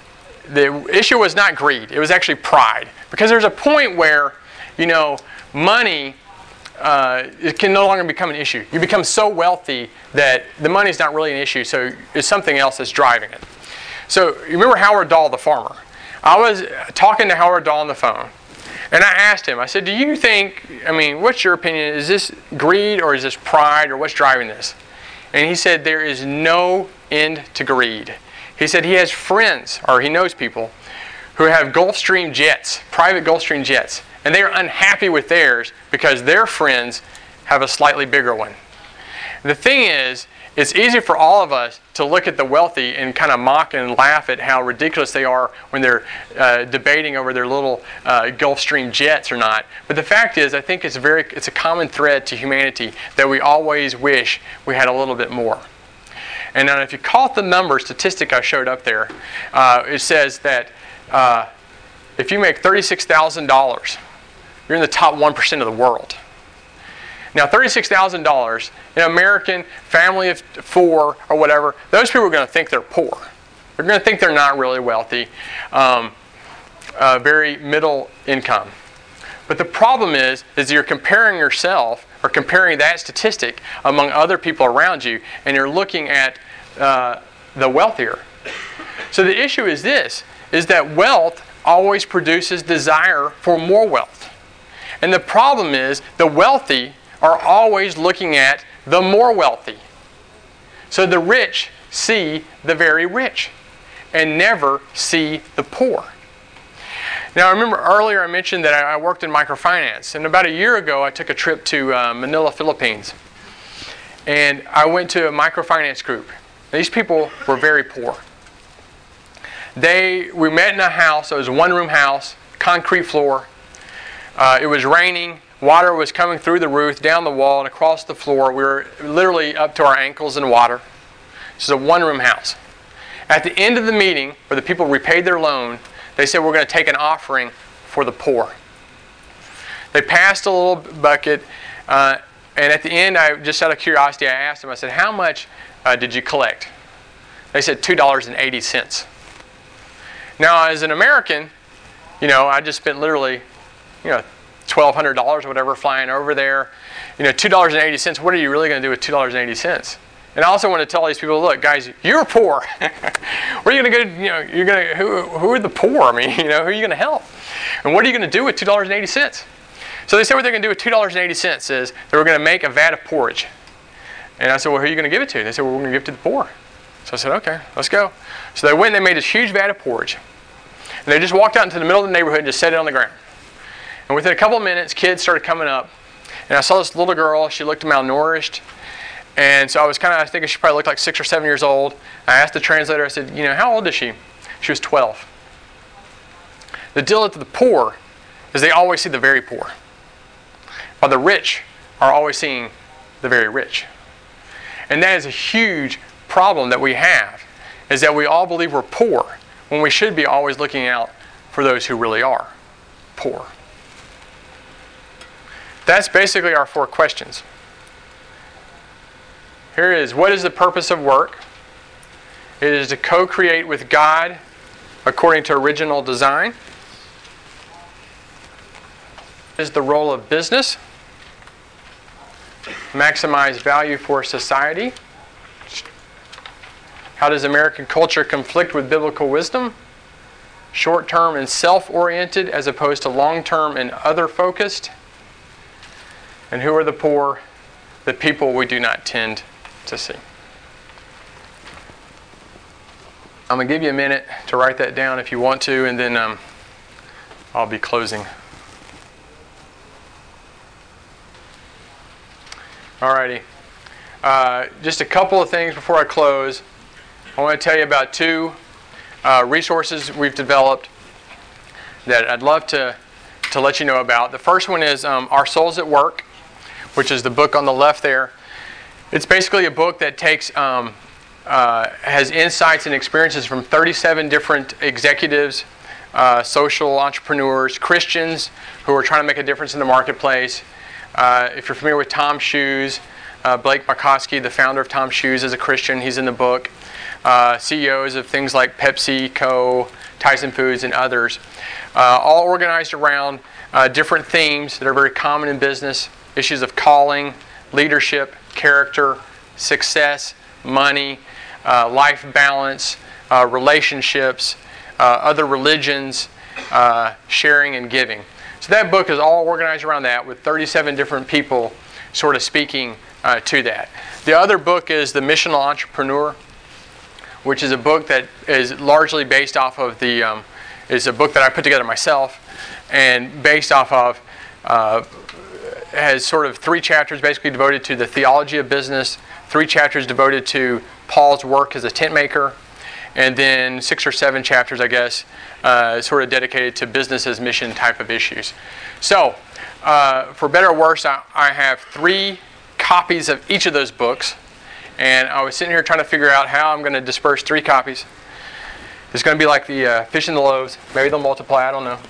the issue was not greed. It was actually pride. Because there's a point where, you know, money uh, it can no longer become an issue. You become so wealthy that the money's not really an issue, so it's something else that's driving it. So you remember Howard Dahl, the farmer. I was talking to Howard Dahl on the phone, and I asked him, I said, do you think, I mean, what's your opinion? Is this greed or is this pride or what's driving this? And he said, there is no end to greed. He said he has friends, or he knows people, who have Gulfstream jets, private Gulfstream jets, and they are unhappy with theirs because their friends have a slightly bigger one. The thing is, it's easy for all of us to look at the wealthy and kind of mock and laugh at how ridiculous they are when they're uh, debating over their little uh, Gulfstream jets or not. But the fact is, I think it's very it's a common thread to humanity that we always wish we had a little bit more. And now, if you caught the number statistic I showed up there, uh, it says that uh, if you make thirty-six thousand dollars, you're in the top one percent of the world. Now, thirty-six thousand dollars, an American family of four or whatever, those people are going to think they're poor. They're going to think they're not really wealthy, um, uh, very middle income. But the problem is, is you're comparing yourself or comparing that statistic among other people around you, and you're looking at uh, the wealthier. So the issue is this, is that wealth always produces desire for more wealth. And the problem is the wealthy are always looking at the more wealthy. So the rich see the very rich. and never see the poor. Now, I remember earlier I mentioned that I worked in microfinance, and about a year ago I took a trip to uh, Manila, Philippines, and I went to a microfinance group. These people were very poor. They, we met in a house. It was a one-room house, concrete floor. Uh, it was raining. Water was coming through the roof, down the wall, and across the floor. We were literally up to our ankles in water. This is a one-room house. At the end of the meeting, where the people repaid their loan, they said, we're going to take an offering for the poor. They passed a little bucket, uh, and at the end, I just out of curiosity, I asked them, I said, how much uh, did you collect? They said two dollars and eighty cents. Now, as an American, you know, I just spent literally, you know, twelve hundred dollars or whatever flying over there. You know, two dollars and eighty cents, what are you really going to do with two dollars and eighty cents? And I also want to tell these people, look, guys, you're poor. Where are you going to go? You know, you're going to who? Who are the poor? I mean, you know, who are you going to help? And what are you going to do with two dollars and eighty cents? So they said what they're going to do with two dollars and eighty cents is they were going to make a vat of porridge. And I said, well, who are you going to give it to? They said, well, we're going to give it to the poor. So I said, okay, let's go. So they went and they made this huge vat of porridge. And they just walked out into the middle of the neighborhood and just set it on the ground. And within a couple of minutes, kids started coming up. And I saw this little girl. She looked malnourished. And so I was kind of, I think she probably looked like six or seven years old. I asked the translator, I said, you know, how old is she? She was twelve. The deal with the poor is they always see the very poor, while the rich are always seeing the very rich. And that is a huge problem that we have, is that we all believe we're poor when we should be always looking out for those who really are poor. That's basically our four questions. Here it is. What is the purpose of work? It is to co-create with God according to original design. What is the role of business? Maximize value for society. How does American culture conflict with biblical wisdom? Short-term and self-oriented as opposed to long-term and other-focused. And who are the poor? The people we do not tend to see. I'm going to give you a minute to write that down if you want to, and then um, I'll be closing. Alrighty. Uh, just a couple of things before I close. I want to tell you about two uh, resources we've developed that I'd love to, to let you know about. The first one is um, Our Souls at Work, which is the book on the left there. It's basically a book that takes um, uh, has insights and experiences from thirty-seven different executives, uh, social entrepreneurs, Christians who are trying to make a difference in the marketplace. Uh, if you're familiar with Tom Shoes, uh, Blake Mycoskie, the founder of Tom Shoes, is a Christian. He's in the book. Uh, C E Os of things like PepsiCo, Tyson Foods, and others, uh, all organized around uh, different themes that are very common in business: issues of calling, leadership, character, success, money, uh, life balance, uh, relationships, uh, other religions, uh, sharing and giving. So that book is all organized around that, with thirty-seven different people sort of speaking uh, to that. The other book is The Missional Entrepreneur, which is a book that is largely based off of the, um, is a book that I put together myself, and based off of, uh, has sort of three chapters basically devoted to the theology of business, three chapters devoted to Paul's work as a tent maker, and then six or seven chapters, I guess, uh, sort of dedicated to business as mission type of issues. So, uh, for better or worse, I, I have three copies of each of those books, and I was sitting here trying to figure out how I'm going to disperse three copies. It's going to be like the uh, fish and the loaves. Maybe they'll multiply, I don't know.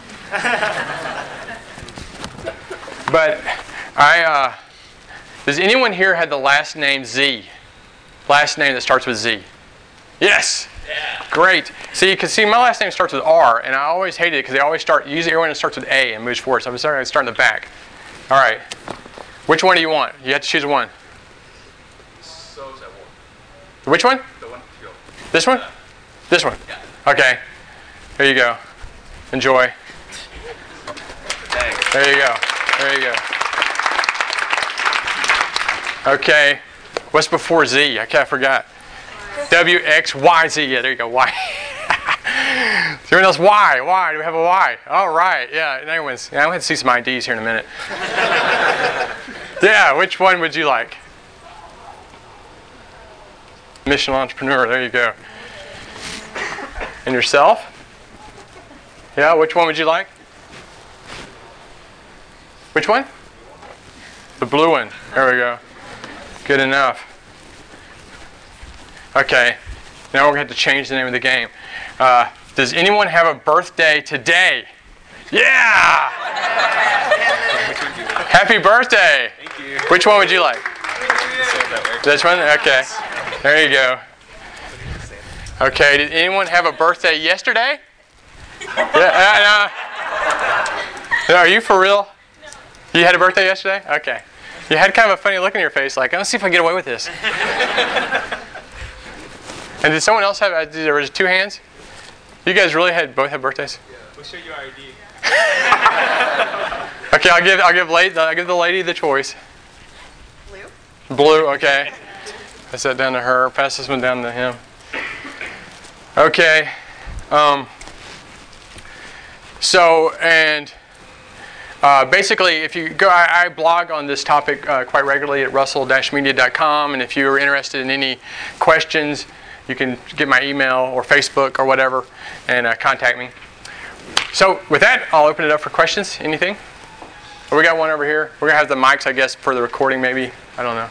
But I, uh, does anyone here have the last name Z? Last name that starts with Z? Yes. Yeah. Great. See, you can see my last name starts with R, and I always hated it because they always start, usually everyone starts with A and moves forward. So I'm starting to start in the back. All right. Which one do you want? You have to choose one. So is that one? Which one? The one. Go. This one? This one? Yeah. Okay. Here you go. Enjoy. Thanks. There you go. There you go. Okay. What's before Z? I can't, I forgot. W X Y Z. Yeah, there you go. Y. Everyone else, why? Why? Do we have a why? All right. Yeah. And everyone's, yeah, I'm going to see some I Ds here in a minute. Yeah. Which one would you like? Missional entrepreneur. There you go. And yourself? Yeah. Which one would you like? Which one? The blue one. There we go. Good enough. Okay. Now we're going to have to change the name of the game. Uh, does anyone have a birthday today? Yeah! Happy birthday! Thank you. Which one would you like? This one? Okay. There you go. Okay. Did anyone have a birthday yesterday? Yeah. Uh, no. Are you for real? You had a birthday yesterday? Okay. You had kind of a funny look in your face, like, let's see if I can get away with this. And did someone else have, uh, there was two hands? You guys really had both have birthdays? Yeah. We'll show you our I D. Okay, I'll give I'll give lady I'll give the lady the choice. Blue? Blue, okay. Pass that down to her. Pass this one down to him. Okay. Um, so, and uh, basically, if you go, I, I blog on this topic uh, quite regularly at russell dash media dot com, and if you're interested in any questions, you can get my email or Facebook or whatever and uh, contact me. So with that, I'll open it up for questions. Anything? Oh, we got one over here. We're going to have the mics, I guess, for the recording maybe. I don't know.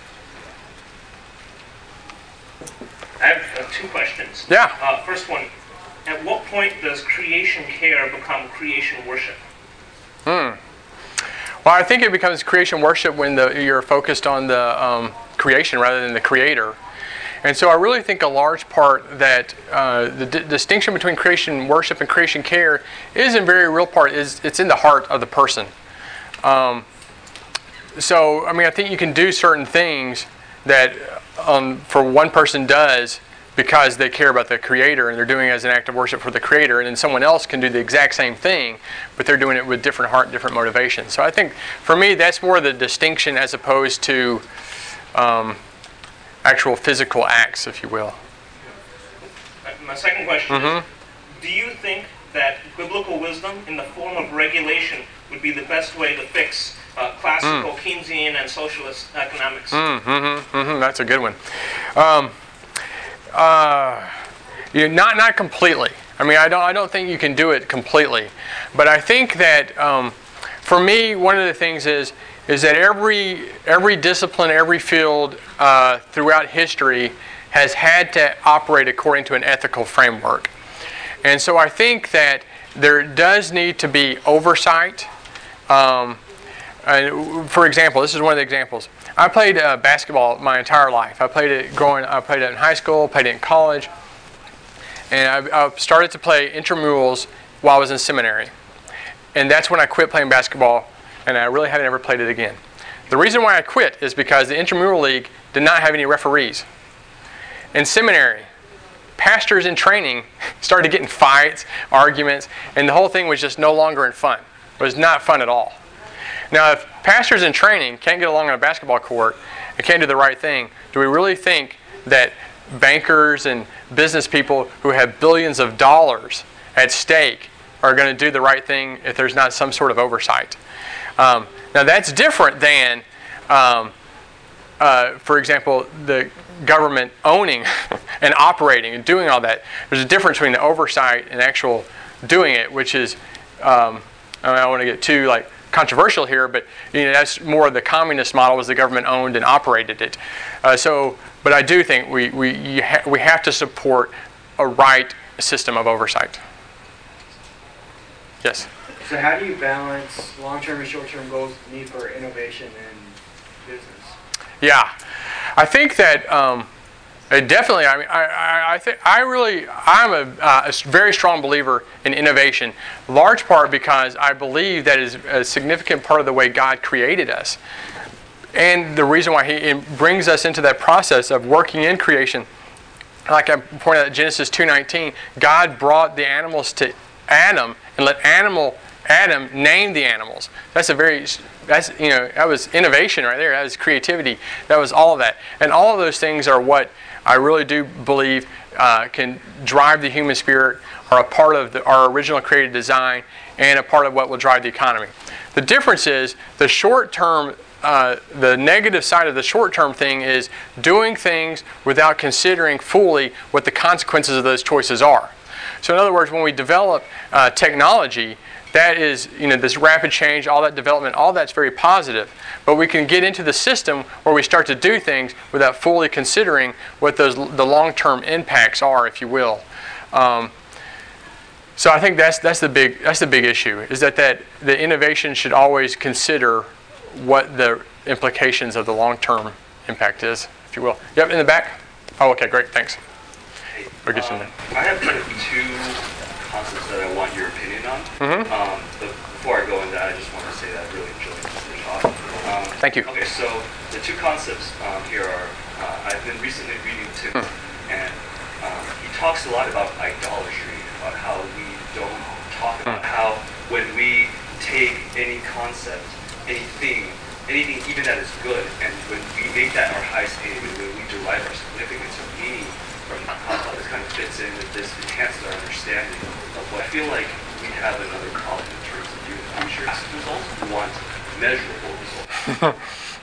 I have uh, two questions. Yeah. Uh, first one, at what point does creation care become creation worship? Hmm. Well, I think it becomes creation worship when the, you're focused on the um, creation rather than the creator. And so I really think a large part that uh, the d- distinction between creation worship and creation care is in very real part, is it's in the heart of the person. Um, so, I mean, I think you can do certain things that um, for one person does because they care about the creator and they're doing it as an act of worship for the creator, and then someone else can do the exact same thing, but they're doing it with different heart and different motivation. So I think for me that's more the distinction as opposed to um, actual physical acts, if you will. My second question Mm-hmm. is, do you think that biblical wisdom in the form of regulation would be the best way to fix uh, classical mm. Keynesian and socialist economics? Mm-hmm, mm-hmm, that's a good one. Um, uh, you know, not not completely. I mean, I don't I don't think you can do it completely, but I think that um, for me, one of the things is is that every every discipline, every field uh, throughout history has had to operate according to an ethical framework. And so I think that there does need to be oversight. Um, and for example, this is one of the examples. I played uh, basketball my entire life. I played it growing. I played it in high school, played it in college, and I, I started to play intramurals while I was in seminary. And that's when I quit playing basketball, and I really haven't ever played it again. The reason why I quit is because the intramural league did not have any referees. In seminary, pastors in training started getting fights, arguments, and the whole thing was just no longer in fun. It was not fun at all. Now, if pastors in training can't get along on a basketball court and can't do the right thing, do we really think that bankers and business people who have billions of dollars at stake are going to do the right thing if there's not some sort of oversight? Um, now, that's different than, um, uh, for example, the government owning and operating and doing all that. There's a difference between the oversight and actual doing it, which is, um, I don't want to get too like controversial here, but you know that's more of the communist model, was the government owned and operated it. Uh, so, but I do think we we you ha- we have to support a right system of oversight. Yes. So how do you balance long-term and short-term goals with the need for innovation in business? Yeah, I think that um, it definitely. I mean, I, I, I think I really, I'm a, uh, a very strong believer in innovation. Large part because I believe that is a significant part of the way God created us, and the reason why He brings us into that process of working in creation. Like I pointed out, Genesis two nineteen, God brought the animals to Adam and let animal Adam name the animals. That's a very, that's you know, that was innovation right there. That was creativity. That was all of that. And all of those things are what I really do believe uh, can drive the human spirit, are a part of the, our original creative design and a part of what will drive the economy. The difference is the short-term, uh, the negative side of the short-term thing is doing things without considering fully what the consequences of those choices are. So in other words, when we develop uh, technology, that is, you know, this rapid change, all that development, all that's very positive. But we can get into the system where we start to do things without fully considering what those the long-term impacts are, if you will. Um, so I think that's that's the big that's the big issue, is that that the innovation should always consider what the implications of the long-term impact is, if you will. Yep, in the back. Oh, okay, great, thanks. We'll get you in there. I have kind of two concepts that I want your opinion on. Mm-hmm. Um, but before I go into that, I just want to say that I really enjoyed your talk. Um, Thank you. Okay, so the two concepts um, here are, uh, I've been recently reading Tim, Hmm. and um, he talks a lot about idolatry, about how we don't talk about Hmm. how when we take any concept, anything, anything even that is good, and when we make that our highest aim, and when we derive our significance or meaning from how this kind of fits in with this enhances our understanding of what I feel like we have another problem in terms of doing future results. We want measurable results.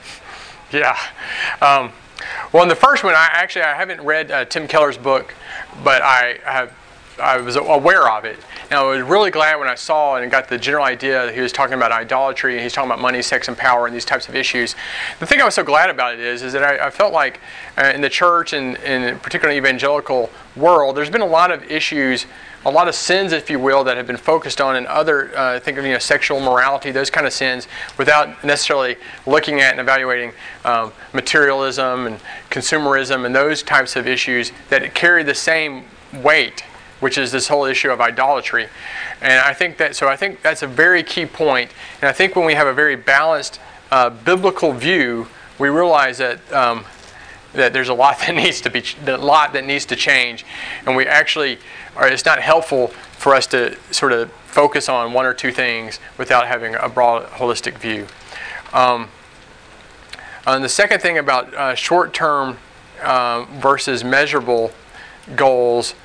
Yeah. Um, well, in the first one, I actually I haven't read uh, Tim Keller's book, but I have I was aware of it, and I was really glad when I saw and got the general idea that he was talking about idolatry, and he's talking about money, sex, and power, and these types of issues. The thing I was so glad about it is, is that I, I felt like uh, in the church and in particularly evangelical world, there's been a lot of issues, a lot of sins, if you will, that have been focused on in other, uh, think of you know, sexual morality, those kind of sins, without necessarily looking at and evaluating um, materialism and consumerism and those types of issues that carry the same weight, which is this whole issue of idolatry. And I think that, so I think that's a very key point. And I think when we have a very balanced uh, biblical view, we realize that um, that there's a lot that needs to be, a lot that needs to change, and we actually, or it's not helpful for us to sort of focus on one or two things without having a broad, holistic view. Um, and the second thing about uh, short-term uh, versus measurable goals.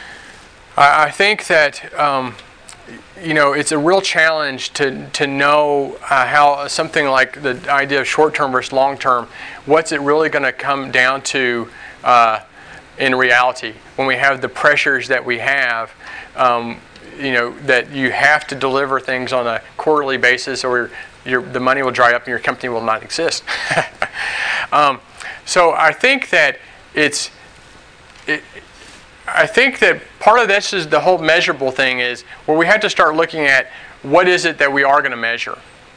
I think that um, you know it's a real challenge to to know uh, how something like the idea of short-term versus long-term, what's it really going to come down to uh, in reality when we have the pressures that we have. Um, you know that you have to deliver things on a quarterly basis, or your the money will dry up and your company will not exist. um, so I think that it's it. I think that part of this is the whole measurable thing is where we have to start looking at what is it that we are going to measure.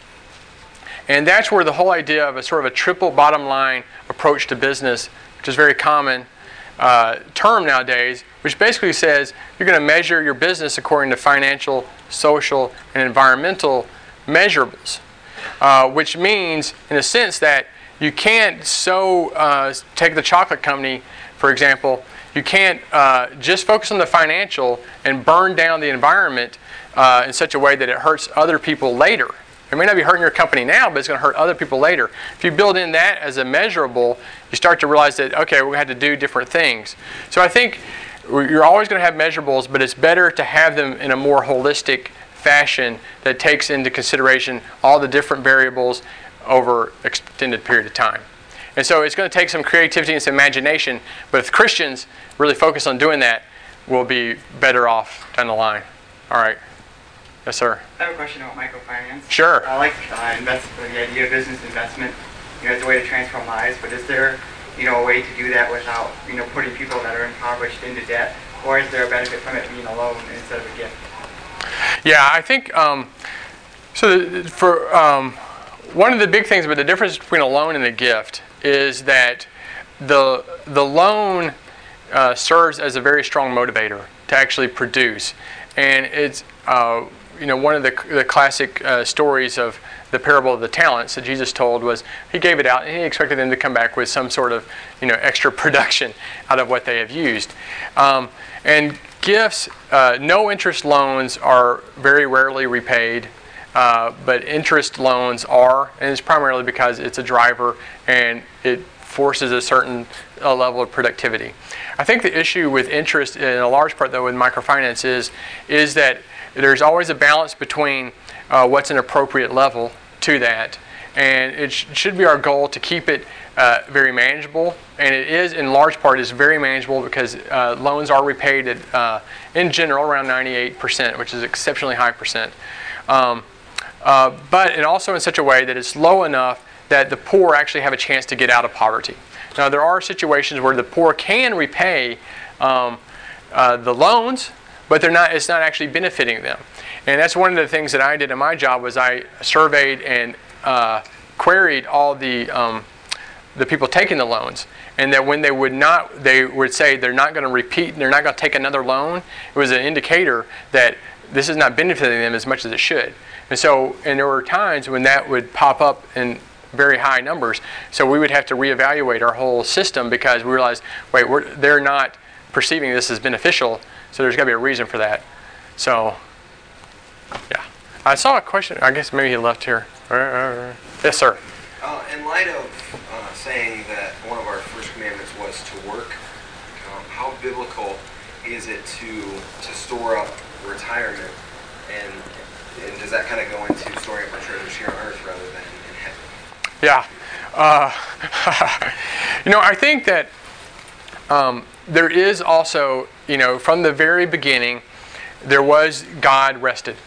And that's where the whole idea of a sort of a triple bottom line approach to business, which is a very common uh, term nowadays, which basically says you're going to measure your business according to financial, social, and environmental measurables, uh, which means in a sense that you can't so uh, take the chocolate company, for example. You can't uh, just focus on the financial and burn down the environment uh, in such a way that it hurts other people later. It may not be hurting your company now, but it's going to hurt other people later. If you build in that as a measurable, you start to realize that, okay, we had to do different things. So I think you're always going to have measurables, but it's better to have them in a more holistic fashion that takes into consideration all the different variables over an extended period of time. And so it's going to take some creativity and some imagination, but if Christians really focus on doing that, we'll be better off down the line. All right. Yes, sir. I have a question about microfinance. Sure. I like uh, invest the idea of business investment, you know, as a way to transform lives. But is there, you know, a way to do that without, you know, putting people that are impoverished into debt, or is there a benefit from it being a loan instead of a gift? Yeah, I think um, so. For um, one of the big things about the difference between a loan and a gift is that the the loan uh, serves as a very strong motivator to actually produce, and it's uh, you know one of the the classic uh, stories of the parable of the talents that Jesus told was he gave it out and he expected them to come back with some sort of you know extra production out of what they have used, um, and gifts, uh, no interest loans are very rarely repaid. Uh, but interest loans are, and it's primarily because it's a driver and it forces a certain uh, level of productivity. I think the issue with interest in a large part, though, with microfinance is, is that there's always a balance between uh, what's an appropriate level to that. And it sh- should be our goal to keep it uh, very manageable. And it is, in large part, is very manageable because uh, loans are repaid at, uh, in general, around ninety-eight percent, which is exceptionally high percent. Um, uh, but and also in such a way that it's low enough that the poor actually have a chance to get out of poverty. Now, there are situations where the poor can repay um, uh, the loans, but they're not. It's not actually benefiting them. And that's one of the things that I did in my job was I surveyed and uh, queried all the um, the people taking the loans, and that when they would not, they would say they're not going to repeat, they're not going to take another loan. It was an indicator that this is not benefiting them as much as it should. And so, and there were times when that would pop up in very high numbers. So we would have to reevaluate our whole system because we realized, wait, we're, they're not perceiving this as beneficial. So there's got to be a reason for that. So, yeah. I saw a question. I guess maybe he left here. Yes, sir. Uh, in light of uh, saying that one of our first commandments was to work, um, how biblical is it to to store up retirement, and and does that kind of go into storing up our treasures here on earth rather than in heaven? Yeah. Uh, you know, I think that um, there is also, you know, from the very beginning, there was God rested.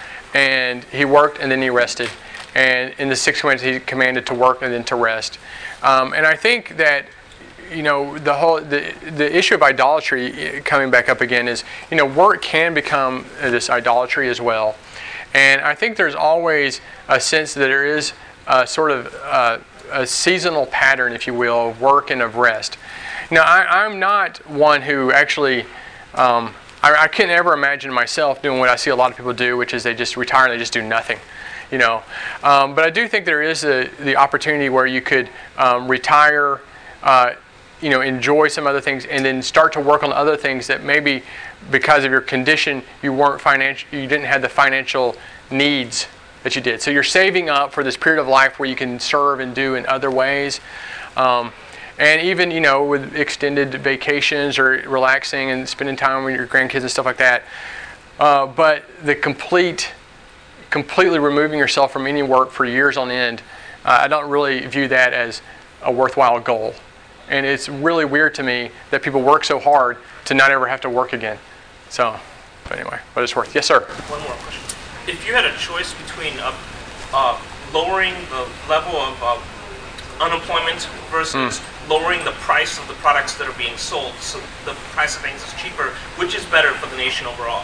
And he worked and then he rested. And in the sixth commandment, he commanded to work and then to rest. Um, and I think that, you know, the whole the the issue of idolatry coming back up again is, you know, work can become this idolatry as well. And I think there's always a sense that there is a sort of uh, a seasonal pattern, if you will, of work and of rest. Now, I, I'm not one who actually, um, I, I can't ever imagine myself doing what I see a lot of people do, which is they just retire and they just do nothing. You know, um, but I do think there is a, the opportunity where you could um, retire, uh, you know, enjoy some other things, and then start to work on other things that maybe because of your condition you weren't financial, you didn't have the financial needs that you did. So you're saving up for this period of life where you can serve and do in other ways, um, and even, you know, with extended vacations or relaxing and spending time with your grandkids and stuff like that. Uh, but the complete completely removing yourself from any work for years on end, uh, I don't really view that as a worthwhile goal. And it's really weird to me that people work so hard to not ever have to work again. So, but anyway, but it's worth. Yes, sir. One more question. If you had a choice between uh, uh, lowering the level of uh, unemployment versus mm. lowering the price of the products that are being sold, so the price of things is cheaper, which is better for the nation overall?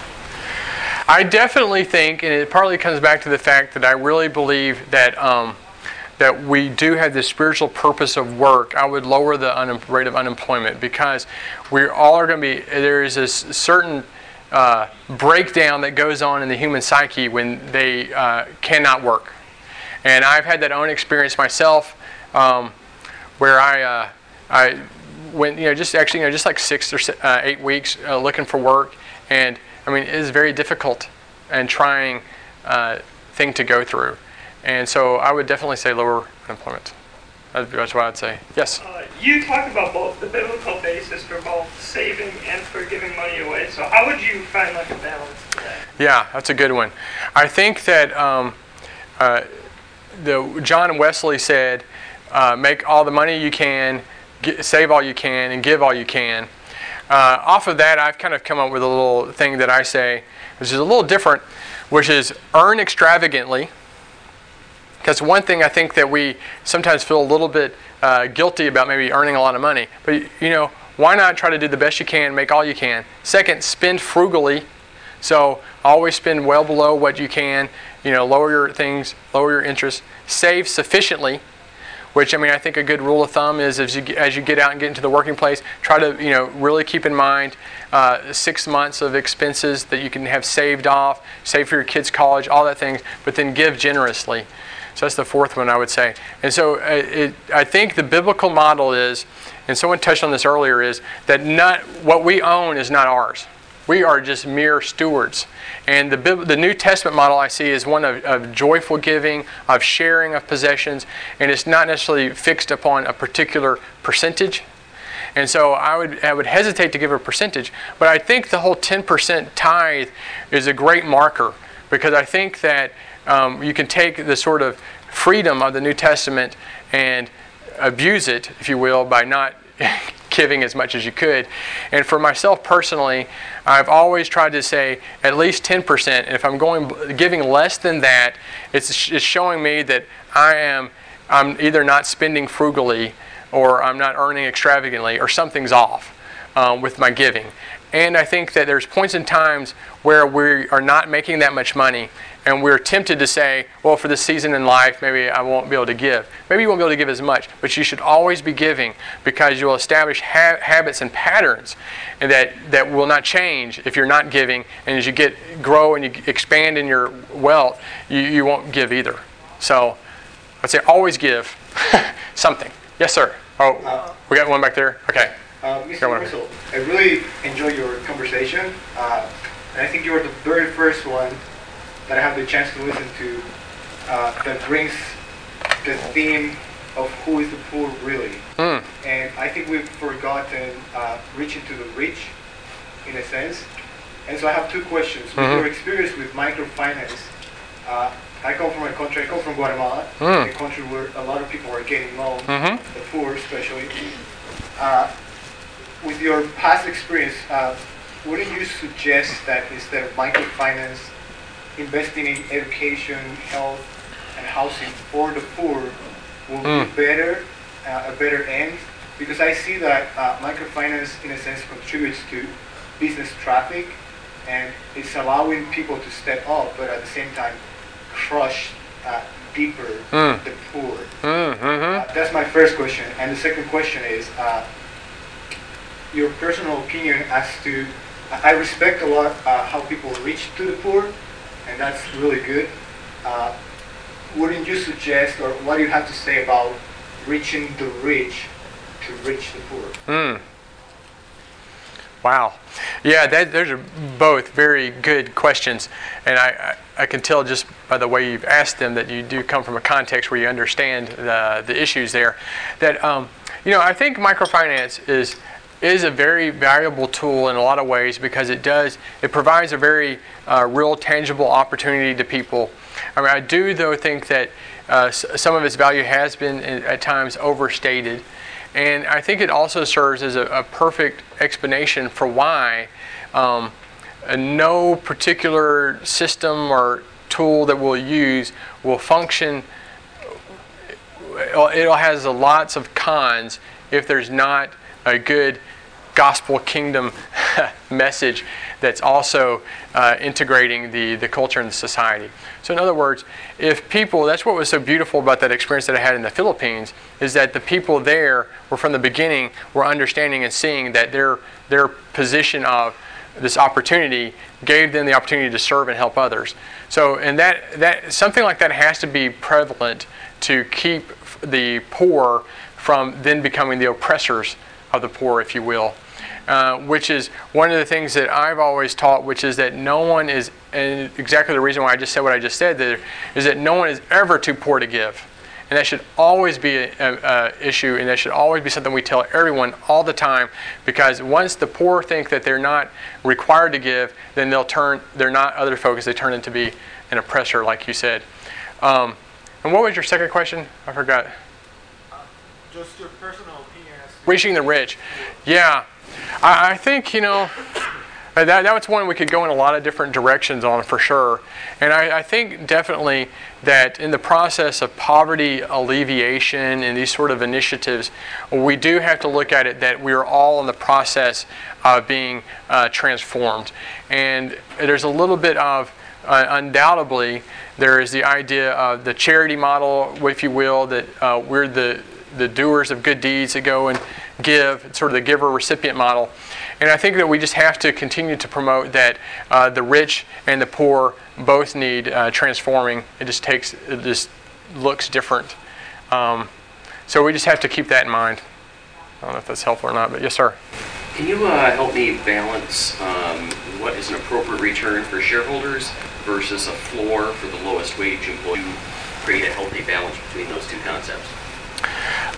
I definitely think, and it partly comes back to the fact that I really believe that um, that we do have the spiritual purpose of work. I would lower the un- rate of unemployment because we all are going to be, there is a certain uh, breakdown that goes on in the human psyche when they uh, cannot work. And I've had that own experience myself um, where I uh, I went, you know, just actually, you know, just like six or uh, eight weeks uh, looking for work. And I mean, it is very difficult and trying uh, thing to go through. And so I would definitely say lower unemployment. That's what I'd say. Yes? Uh, you talked about both the biblical basis for both saving and for giving money away. So how would you find like a balance to that? Yeah, that's a good one. I think that um, uh, the John Wesley said, uh, make all the money you can, get, save all you can, and give all you can. Uh, off of that, I've kind of come up with a little thing that I say, which is a little different, which is earn extravagantly. Because one thing I think that we sometimes feel a little bit uh, guilty about maybe earning a lot of money. But, you know, why not try to do the best you can, make all you can? Second, spend frugally. So always spend well below what you can. You know, lower your things, lower your interest. Save sufficiently. Which, I mean, I think a good rule of thumb is as you get, as you get out and get into the working place, try to, you know, really keep in mind uh, six months of expenses that you can have saved off, save for your kids' college, all that things, but then give generously. So that's the fourth one I would say. And so uh, it, I think the biblical model is, and someone touched on this earlier, is that not what we own is not ours. We are just mere stewards. And the the New Testament model I see is one of, of joyful giving, of sharing of possessions, and it's not necessarily fixed upon a particular percentage. And so I would I would hesitate to give a percentage, but I think the whole ten percent tithe is a great marker, because I think that um, you can take the sort of freedom of the New Testament and abuse it, if you will, by not giving as much as you could. And for myself personally, I've always tried to say at least ten percent. And if I'm going giving less than that, it's, it's showing me that I am I'm either not spending frugally, or I'm not earning extravagantly, or something's off um, with my giving. And I think that there's points and times where we are not making that much money, and we're tempted to say, well, for this season in life, maybe I won't be able to give. Maybe you won't be able to give as much, but you should always be giving, because you'll establish ha- habits and patterns and that, that will not change if you're not giving. And as you get grow and you expand in your wealth, you, you won't give either. So I'd say always give something. Yes, sir. Oh, uh, we got one back there? Okay. Uh, Mister Russell, I really enjoyed your conversation. Uh, and I think you were the very first one that I have the chance to listen to uh, that brings the theme of who is the poor really. Mm. And I think we've forgotten uh, reaching to the rich, in a sense. And so I have two questions. Mm-hmm. With your experience with microfinance, uh, I come from a country, I come from Guatemala, Mm. a country where a lot of people are getting loans, Mm-hmm. the poor especially. Uh, with your past experience, uh, wouldn't you suggest that instead of microfinance, investing in education, health, and housing for the poor will Mm. be better, uh, a better end? Because I see that uh, microfinance, in a sense, contributes to business traffic, and it's allowing people to step up, but at the same time, crush uh, deeper Mm. the poor. Mm-hmm. Uh, that's my first question. And the second question is uh, your personal opinion as to, I respect a lot uh, how people reach to the poor, and that's really good. Uh, wouldn't you suggest, or what do you have to say about reaching the rich to reach the poor? Mm. Wow. Yeah, that, those are both very good questions. And I, I, I can tell just by the way you've asked them that you do come from a context where you understand the, the issues there. That, um, you know, I think microfinance is is a very valuable tool in a lot of ways, because it does, it provides a very uh, real, tangible opportunity to people. I mean, I do, though, think that uh, s- some of its value has been, at times, overstated. And I think it also serves as a, a perfect explanation for why um, uh, no particular system or tool that we'll use will function. It has lots of cons if there's not a good gospel kingdom message that's also uh, integrating the, the culture and the society. So in other words, if people, that's what was so beautiful about that experience that I had in the Philippines, is that the people there were from the beginning were understanding and seeing that their their position of this opportunity gave them the opportunity to serve and help others. So and that that something like that has to be prevalent to keep the poor from then becoming the oppressors of the poor, if you will. Uh, which is one of the things that I've always taught, which is that no one is, and exactly the reason why I just said what I just said there, is that no one is ever too poor to give. And that should always be an issue, and that should always be something we tell everyone all the time, because once the poor think that they're not required to give, then they'll turn, they're not other folks, they turn into be an oppressor, like you said. Um, and what was your second question? I forgot. Uh, just your personal opinion as to Reaching the rich. Yeah. I, I think, you know, that, that was one we could go in a lot of different directions on for sure. And I, I think definitely that in the process of poverty alleviation and these sort of initiatives, we do have to look at it that we are all in the process of being uh, transformed. And there's a little bit of, uh, undoubtedly, there is the idea of the charity model, if you will, that uh, we're the, the doers of good deeds that go and give, it's sort of the giver-recipient model. And I think that we just have to continue to promote that uh, the rich and the poor both need uh, transforming. It just takes, it just looks different. Um, so we just have to keep that in mind. I don't know if that's helpful or not, but yes, sir. Can you uh, help me balance um, what is an appropriate return for shareholders versus a floor for the lowest wage employee to create a healthy balance between those two concepts?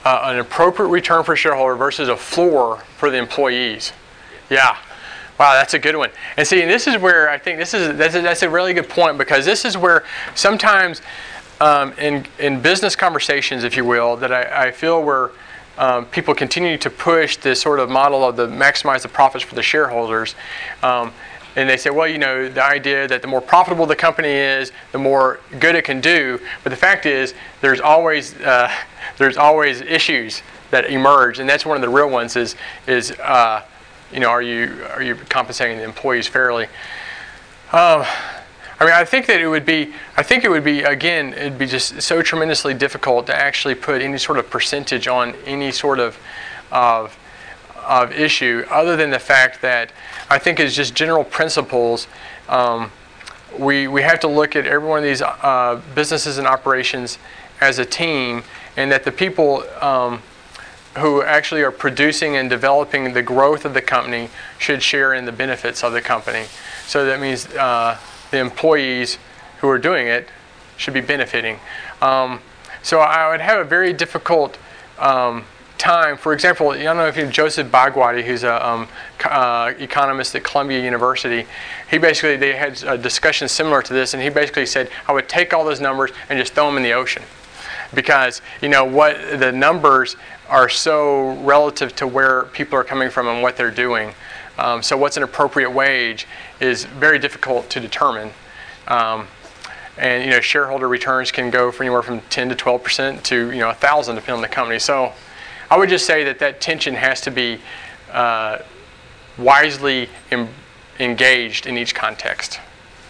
uh, an appropriate return for shareholder versus a floor for the employees. Yeah. Wow, that's a good one. And see, and this is where I think this is that's a, that's a really good point, because this is where sometimes um, in in business conversations, if you will, that I, I feel where um, people continue to push this sort of model of the maximize the profits for the shareholders. Um, And they say, well, you know, the idea that the more profitable the company is, the more good it can do. But the fact is, there's always uh, there's always issues that emerge, and that's one of the real ones. Is is uh, you know, are you are you compensating the employees fairly? Um, I mean, I think that it would be. I think it would be again. It'd be just so tremendously difficult to actually put any sort of percentage on any sort of of of issue, other than the fact that I think it's just general principles. Um, we we have to look at every one of these uh, businesses and operations as a team, and that the people um, who actually are producing and developing the growth of the company should share in the benefits of the company. So that means uh, the employees who are doing it should be benefiting. Um, so I would have a very difficult um, time. For example, I don't know if you know Joseph Bagwadi, who's a um, uh, economist at Columbia University. He basically, they had a discussion similar to this, and he basically said, I would take all those numbers and just throw them in the ocean. Because, you know, what the numbers are so relative to where people are coming from and what they're doing. Um, so what's an appropriate wage is very difficult to determine. Um, and, you know, shareholder returns can go from anywhere from ten to twelve percent to, you know, one thousand depending on the company. So I would just say that that tension has to be uh, wisely em- engaged in each context.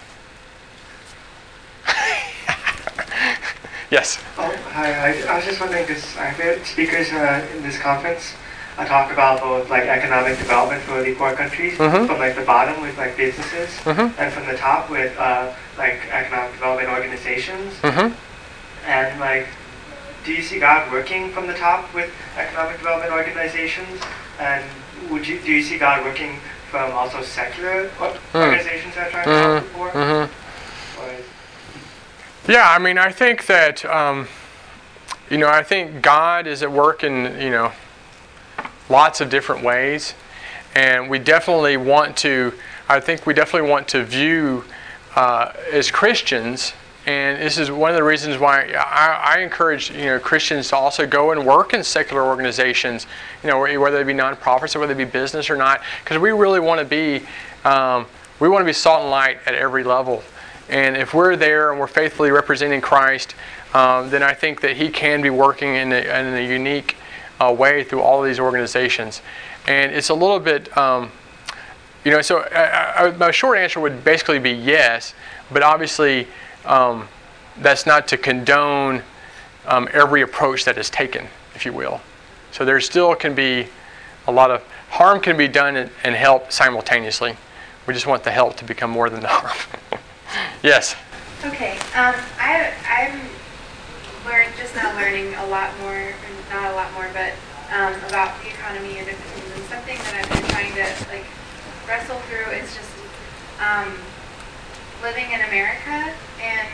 Yes? Oh, hi. I, I was just wondering, because I've heard speakers uh, in this conference uh, talk about both like economic development for the poor countries, Mm-hmm. from like the bottom with like businesses, Mm-hmm. and from the top with uh, like economic development organizations. Mm-hmm. And like, do you see God working from the top with economic development organizations? And would you do you see God working from also secular o- Mm. organizations that are trying to help the poor? Mm-hmm. Or is- Yeah, I mean, I think that, um, you know, I think God is at work in, you know, lots of different ways. And we definitely want to, I think we definitely want to view uh, as Christians, and this is one of the reasons why I, I encourage, you know, Christians to also go and work in secular organizations, you know, whether they be nonprofits or whether they be business or not, because we really want to be, um, we want to be salt and light at every level. And if we're there and we're faithfully representing Christ, um, then I think that He can be working in a, in a unique uh, way through all of these organizations. And it's a little bit, um, you know, so I, I, my short answer would basically be yes, but obviously um, that's not to condone um, every approach that is taken, if you will. So there still can be a lot of harm can be done and, and help simultaneously. We just want the help to become more than the harm. Yes. Okay. Um, I I'm learned just now learning a lot more, or not a lot more, but um, about the economy and different things. And something that I've been trying to like wrestle through is just um, living in America, and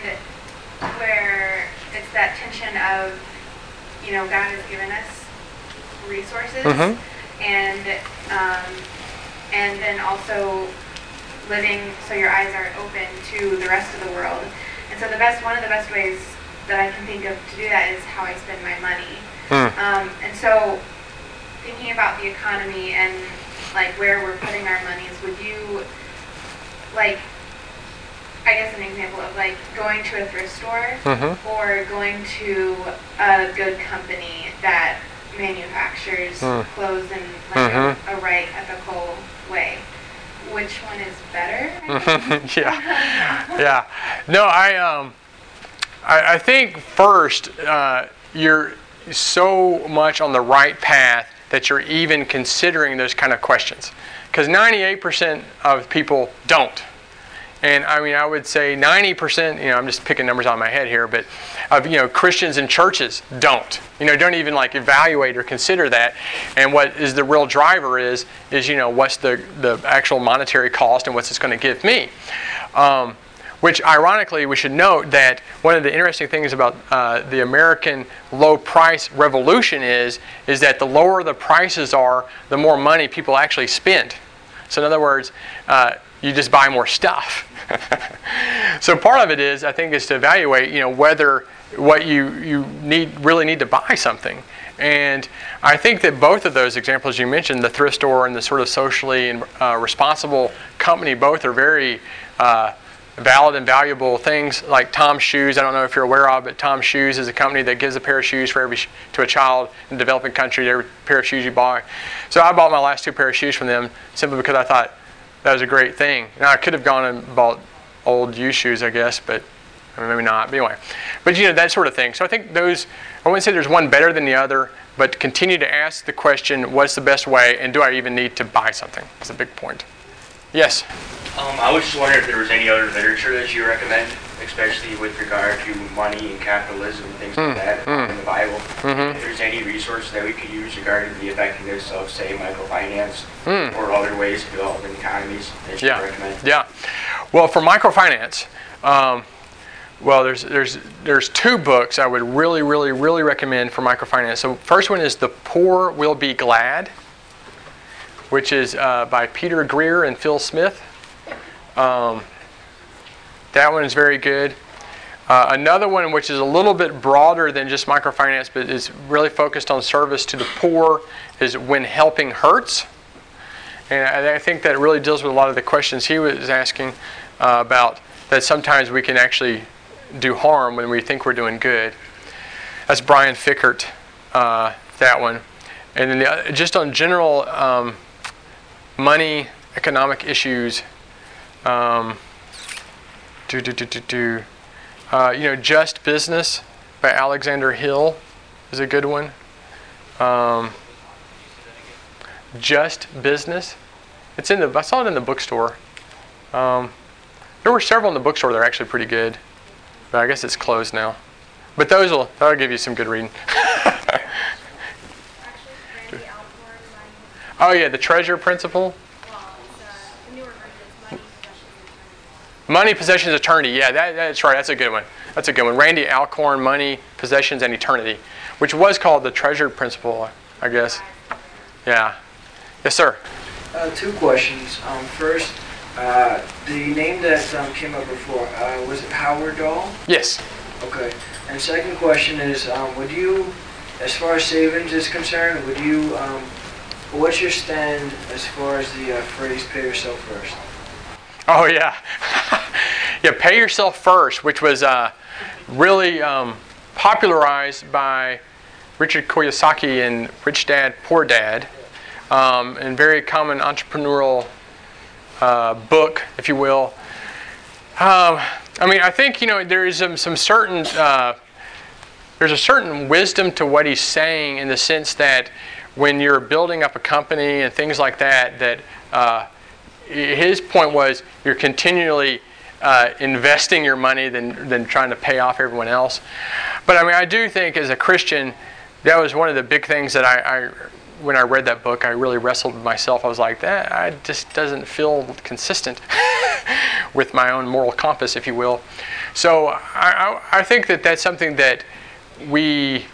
where it's that tension of, you know, God has given us resources, Mm-hmm. and um, and then also living so your eyes are open to the rest of the world. And so the best, one of the best ways that I can think of to do that is how I spend my money. Mm. Um, and so thinking about the economy and like where we're putting our monies, would you, like, I guess an example of like going to a thrift store, Mhm. or going to a good company that manufactures Mm. clothes in like Mhm. a, a right ethical way? Which one is better? yeah, yeah. No, I um, I, I think first uh, you're so much on the right path that you're even considering those kind of questions, because ninety-eight percent of people don't. And I mean, I would say ninety percent, you know, I'm just picking numbers out of my head here, but of, you know, Christians in churches don't. You know, don't even like evaluate or consider that. And what is the real driver is, is, you know, what's the, the actual monetary cost and what's it's going to give me. Um, which ironically we should note that one of the interesting things about uh, the American low price revolution is, is that the lower the prices are, the more money people actually spend. So in other words, uh, you just buy more stuff. So part of it is, I think, is to evaluate, you know, whether what you, you need really need to buy something. And I think that both of those examples you mentioned, the thrift store and the sort of socially and, uh, responsible company, both are very uh, valid and valuable things. Like Tom's Shoes, I don't know if you're aware of, but Tom's Shoes is a company that gives a pair of shoes for every sh- to a child in a developing country, every pair of shoes you buy. So I bought my last two pair of shoes from them simply because I thought that was a great thing. Now I could have gone and bought old used shoes, I guess, but I mean, maybe not. But anyway, but you know, that sort of thing. So I think those, I wouldn't say there's one better than the other, but continue to ask the question, what's the best way, and do I even need to buy something? That's a big point. Yes? Um, I was just wondering if there was any other literature that you recommend, especially with regard to money and capitalism and things Mm, like that mm. in the Bible. Mhm. If there's any resources that we could use regarding the effectiveness of, say, microfinance Mm. or other ways of developing economies that you Yeah. would recommend. Yeah. Well, for microfinance, um, well, there's there's there's two books I would really, really, really recommend for microfinance. So first one is The Poor Will Be Glad, which is uh, by Peter Greer and Phil Smith. Um, that one is very good. Uh, another one, which is a little bit broader than just microfinance, but is really focused on service to the poor, is When Helping Hurts. And I, I think that really deals with a lot of the questions he was asking uh, about that sometimes we can actually do harm when we think we're doing good. That's Brian Fickert, uh, that one. And then the, just on general um, money, economic issues, um, do, do, do, do, do. Uh, you know, Just Business by Alexander Hill is a good one. Um, Just Business. It's in the. I saw it in the bookstore. Um, there were several in the bookstore that are actually pretty good, but I guess it's closed now. But those will that'll give you some good reading. Oh yeah, the Treasure Principle. Money, Possessions, Eternity. Yeah, that, that's right. That's a good one. That's a good one. Randy Alcorn, Money, Possessions, and Eternity, which was called the Treasure Principle, I guess. Yeah. Yes, sir. Uh, two questions. Um, first, uh, the name that um, came up before, uh, was it Howard Dahl? Yes. Okay. And second question is, um, would you, as far as savings is concerned, would you, um, what's your stand as far as the uh, phrase "pay yourself first"? Oh yeah, yeah. Pay yourself first, which was uh, really um, popularized by Richard Kiyosaki in Rich Dad Poor Dad, um, and very common entrepreneurial uh, book, if you will. Um, I mean, I think you know there is some, some certain uh, there's a certain wisdom to what he's saying in the sense that when you're building up a company and things like that, that uh, his point was you're continually uh, investing your money than than trying to pay off everyone else. But I mean, I do think as a Christian, that was one of the big things that I, I when I read that book, I really wrestled with myself. I was like, that I just doesn't feel consistent with my own moral compass, if you will. So I, I, I think that that's something that we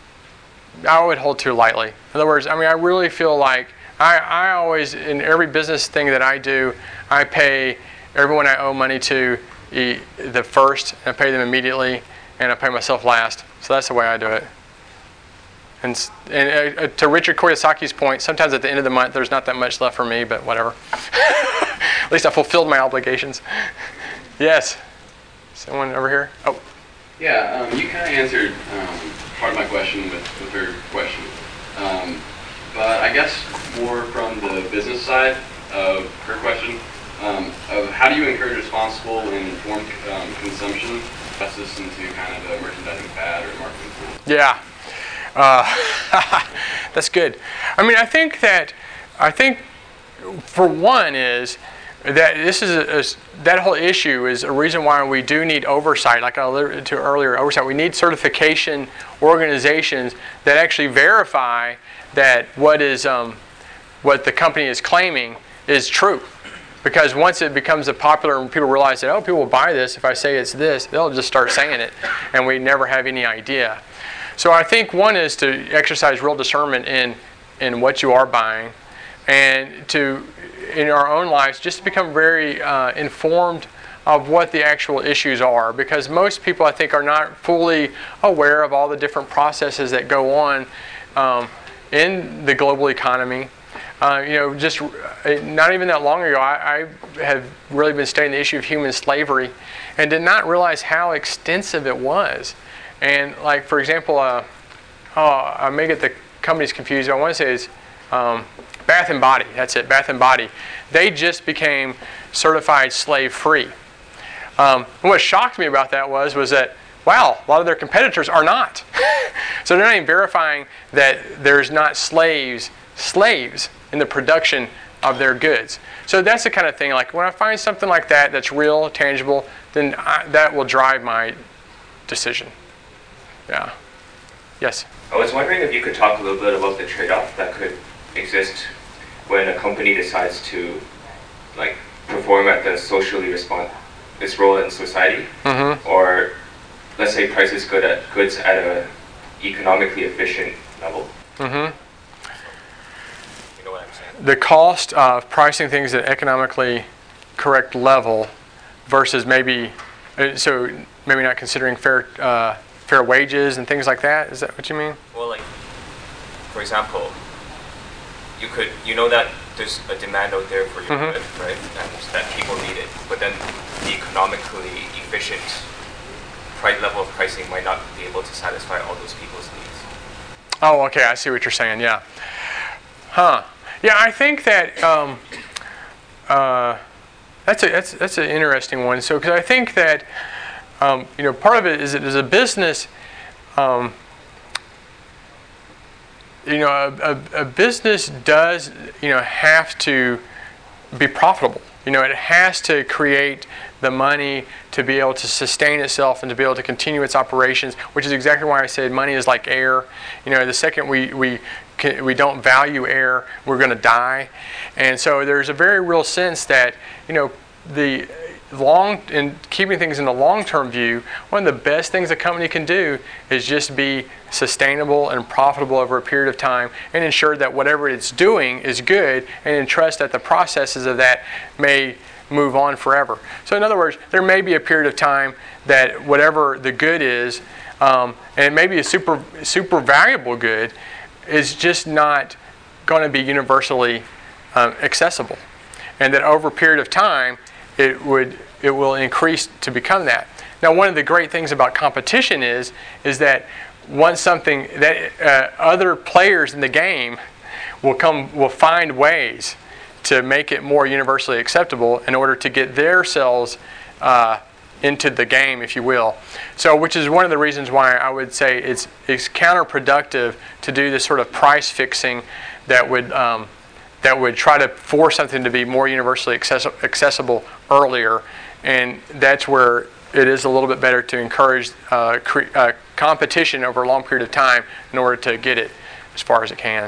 I would hold to lightly. In other words, I mean, I really feel like I, I always, in every business thing that I do, I pay everyone I owe money to the first, and I pay them immediately, and I pay myself last. So that's the way I do it. And, and uh, to Richard Kiyosaki's point, sometimes at the end of the month, there's not that much left for me, but whatever. At least I fulfilled my obligations. Yes? Someone over here? Oh. Yeah, um, you kind of answered um, part of my question with, with her question. Um, but I guess more from the business side of her question, um, of how do you encourage responsible and informed um, consumption, invest this into kind of a merchandising fad or marketing tool? Yeah. Uh, that's good. I mean, I think that, I think for one is that this is a, a, that whole issue is a reason why we do need oversight, like I alluded to earlier, oversight. We need certification organizations that actually verify that what is um, what the company is claiming is true. Because once it becomes a popular and people realize that, oh, people will buy this, if I say it's this, they'll just start saying it, and we never have any idea. So I think one is to exercise real discernment in, in what you are buying, and to, in our own lives, just become very uh, informed of what the actual issues are, because most people, I think, are not fully aware of all the different processes that go on um, in the global economy. Uh, you know, just not even that long ago, I, I have really been studying the issue of human slavery and did not realize how extensive it was. And like, for example, uh, oh, I may get the companies confused. I want to say it's um, Bath and Body. That's it, Bath and Body. They just became certified slave-free. Um, and what shocked me about that was, was that, wow, a lot of their competitors are not. So they're not even verifying that there's not slaves, slaves in the production of their goods. So that's the kind of thing, like when I find something like that that's real, tangible, then I, that will drive my decision. Yeah. Yes? I was wondering if you could talk a little bit about the trade-off that could exist when a company decides to like perform at the socially respond its role in society, mm-hmm. or let's say prices good at goods at a economically efficient level. Mm-hmm. The cost of pricing things at an economically correct level versus maybe, so maybe not considering fair uh, fair wages and things like that. Is that what you mean? Well, like, for example, you could, you know that there's a demand out there for your mm-hmm. good, right? And that people need it. But then the economically efficient price level of pricing might not be able to satisfy all those people's needs. Oh, okay. I see what you're saying. Yeah. Huh. Yeah, I think that um, uh, that's a that's that's an interesting one. So, because I think that um, you know, part of it is that as a business, um, you know, a, a, a business does you know have to be profitable. You know, it has to create the money to be able to sustain itself and to be able to continue its operations, which is exactly why I said money is like air. You know, the second we we we don't value air, we're going to die. And so there's a very real sense that, you know, the long, in keeping things in the long-term view, one of the best things a company can do is just be sustainable and profitable over a period of time and ensure that whatever it's doing is good and entrust that the processes of that may move on forever. So in other words, there may be a period of time that whatever the good is, um, and it may be a super, super valuable good, is just not going to be universally um, accessible, and that over a period of time it would it will increase to become that. Now, one of the great things about competition is is that once something that uh, other players in the game will come will find ways to make it more universally acceptable in order to get themselves uh, into the game, if you will. So, which is one of the reasons why I would say it's it's counterproductive to do this sort of price fixing that would um, that would try to force something to be more universally accessi- accessible earlier, and that's where it is a little bit better to encourage uh, cre- uh, competition over a long period of time in order to get it as far as it can.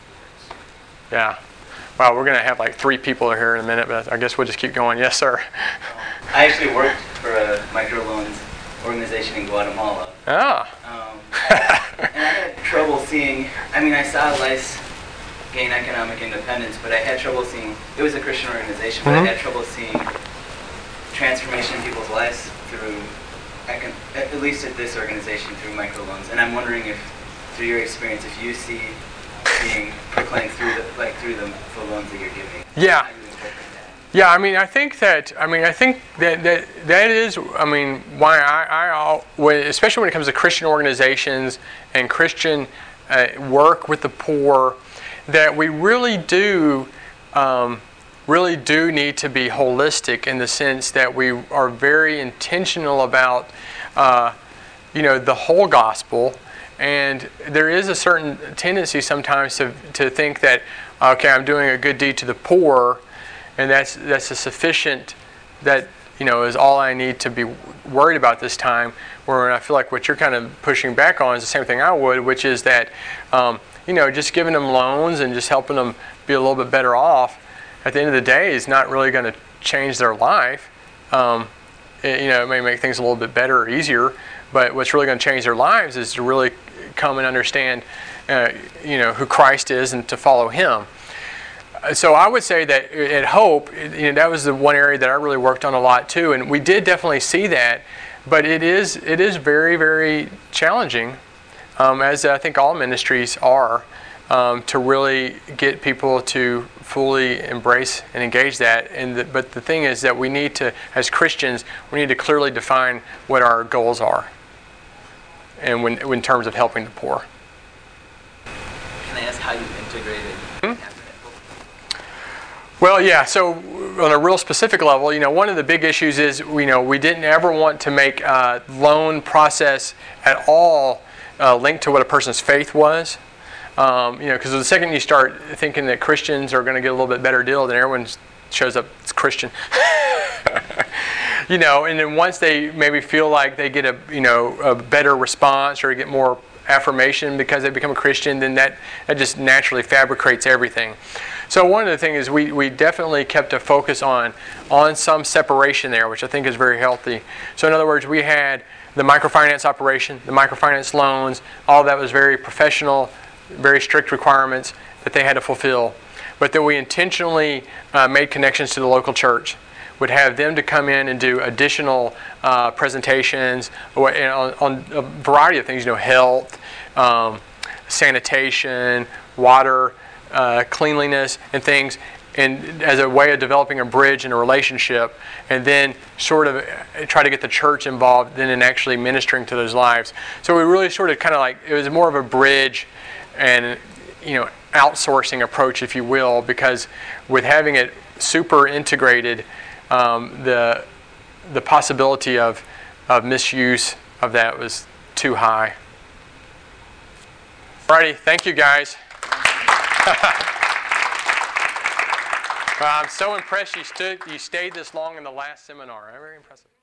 Yeah. Wow, we're going to have like three people here in a minute, but I guess we'll just keep going. Yes, sir. I actually worked for a microloans organization in Guatemala. Ah. Um, and I had trouble seeing, I mean, I saw lice gain economic independence, but I had trouble seeing, it was a Christian organization, but mm-hmm. I had trouble seeing transformation in people's lives through, econ- at least at this organization, through microloans. And I'm wondering if, through your experience, if you see being proclaimed through the, like through the, the loans that you're giving. Yeah. Yeah, I mean, I think that, I mean, I think that that, that is, I mean, why I, I when, especially when it comes to Christian organizations and Christian uh, work with the poor, that we really do, um, really do need to be holistic in the sense that we are very intentional about, uh, you know, the whole gospel. And there is a certain tendency sometimes to to think that, okay, I'm doing a good deed to the poor, and that's that's a sufficient, that, you know, is all I need to be worried about this time. Where I feel like what you're kind of pushing back on is the same thing I would, which is that, um, you know, just giving them loans and just helping them be a little bit better off at the end of the day is not really going to change their life. Um, it, you know, it may make things a little bit better or easier, but what's really going to change their lives is to really come and understand, uh, you know, who Christ is and to follow Him. So I would say that at Hope, you know, that was the one area that I really worked on a lot too, and we did definitely see that. But it is it is very very challenging, um, as I think all ministries are, um, to really get people to fully embrace and engage that. And the, but the thing is that we need to, as Christians, we need to clearly define what our goals are, and when in terms of helping the poor. Can I ask how you integrated? Hmm? Well, yeah, so on a real specific level, you know, one of the big issues is, you know, we didn't ever want to make a loan process at all uh, linked to what a person's faith was. Um, you know, because the second you start thinking that Christians are going to get a little bit better deal, then everyone shows up, it's Christian. You know, and then once they maybe feel like they get a, you know, a better response or get more affirmation because they become a Christian, then that, that just naturally fabricates everything. So one of the things is we, we definitely kept a focus on, on some separation there, which I think is very healthy. So in other words, we had the microfinance operation, the microfinance loans, all that was very professional, very strict requirements that they had to fulfill. But then we intentionally uh, made connections to the local church, would have them to come in and do additional uh, presentations on, on a variety of things, you know, health, um, sanitation, water, uh, cleanliness, and things, and as a way of developing a bridge in a relationship, and then sort of try to get the church involved then in actually ministering to those lives. So we really sort of kind of like, it was more of a bridge and, you know, outsourcing approach, if you will, because with having it super integrated, um, the the possibility of of misuse of that was too high. Alrighty, thank you guys. Well, I'm so impressed you stood, you stayed this long in the last seminar. Very impressive.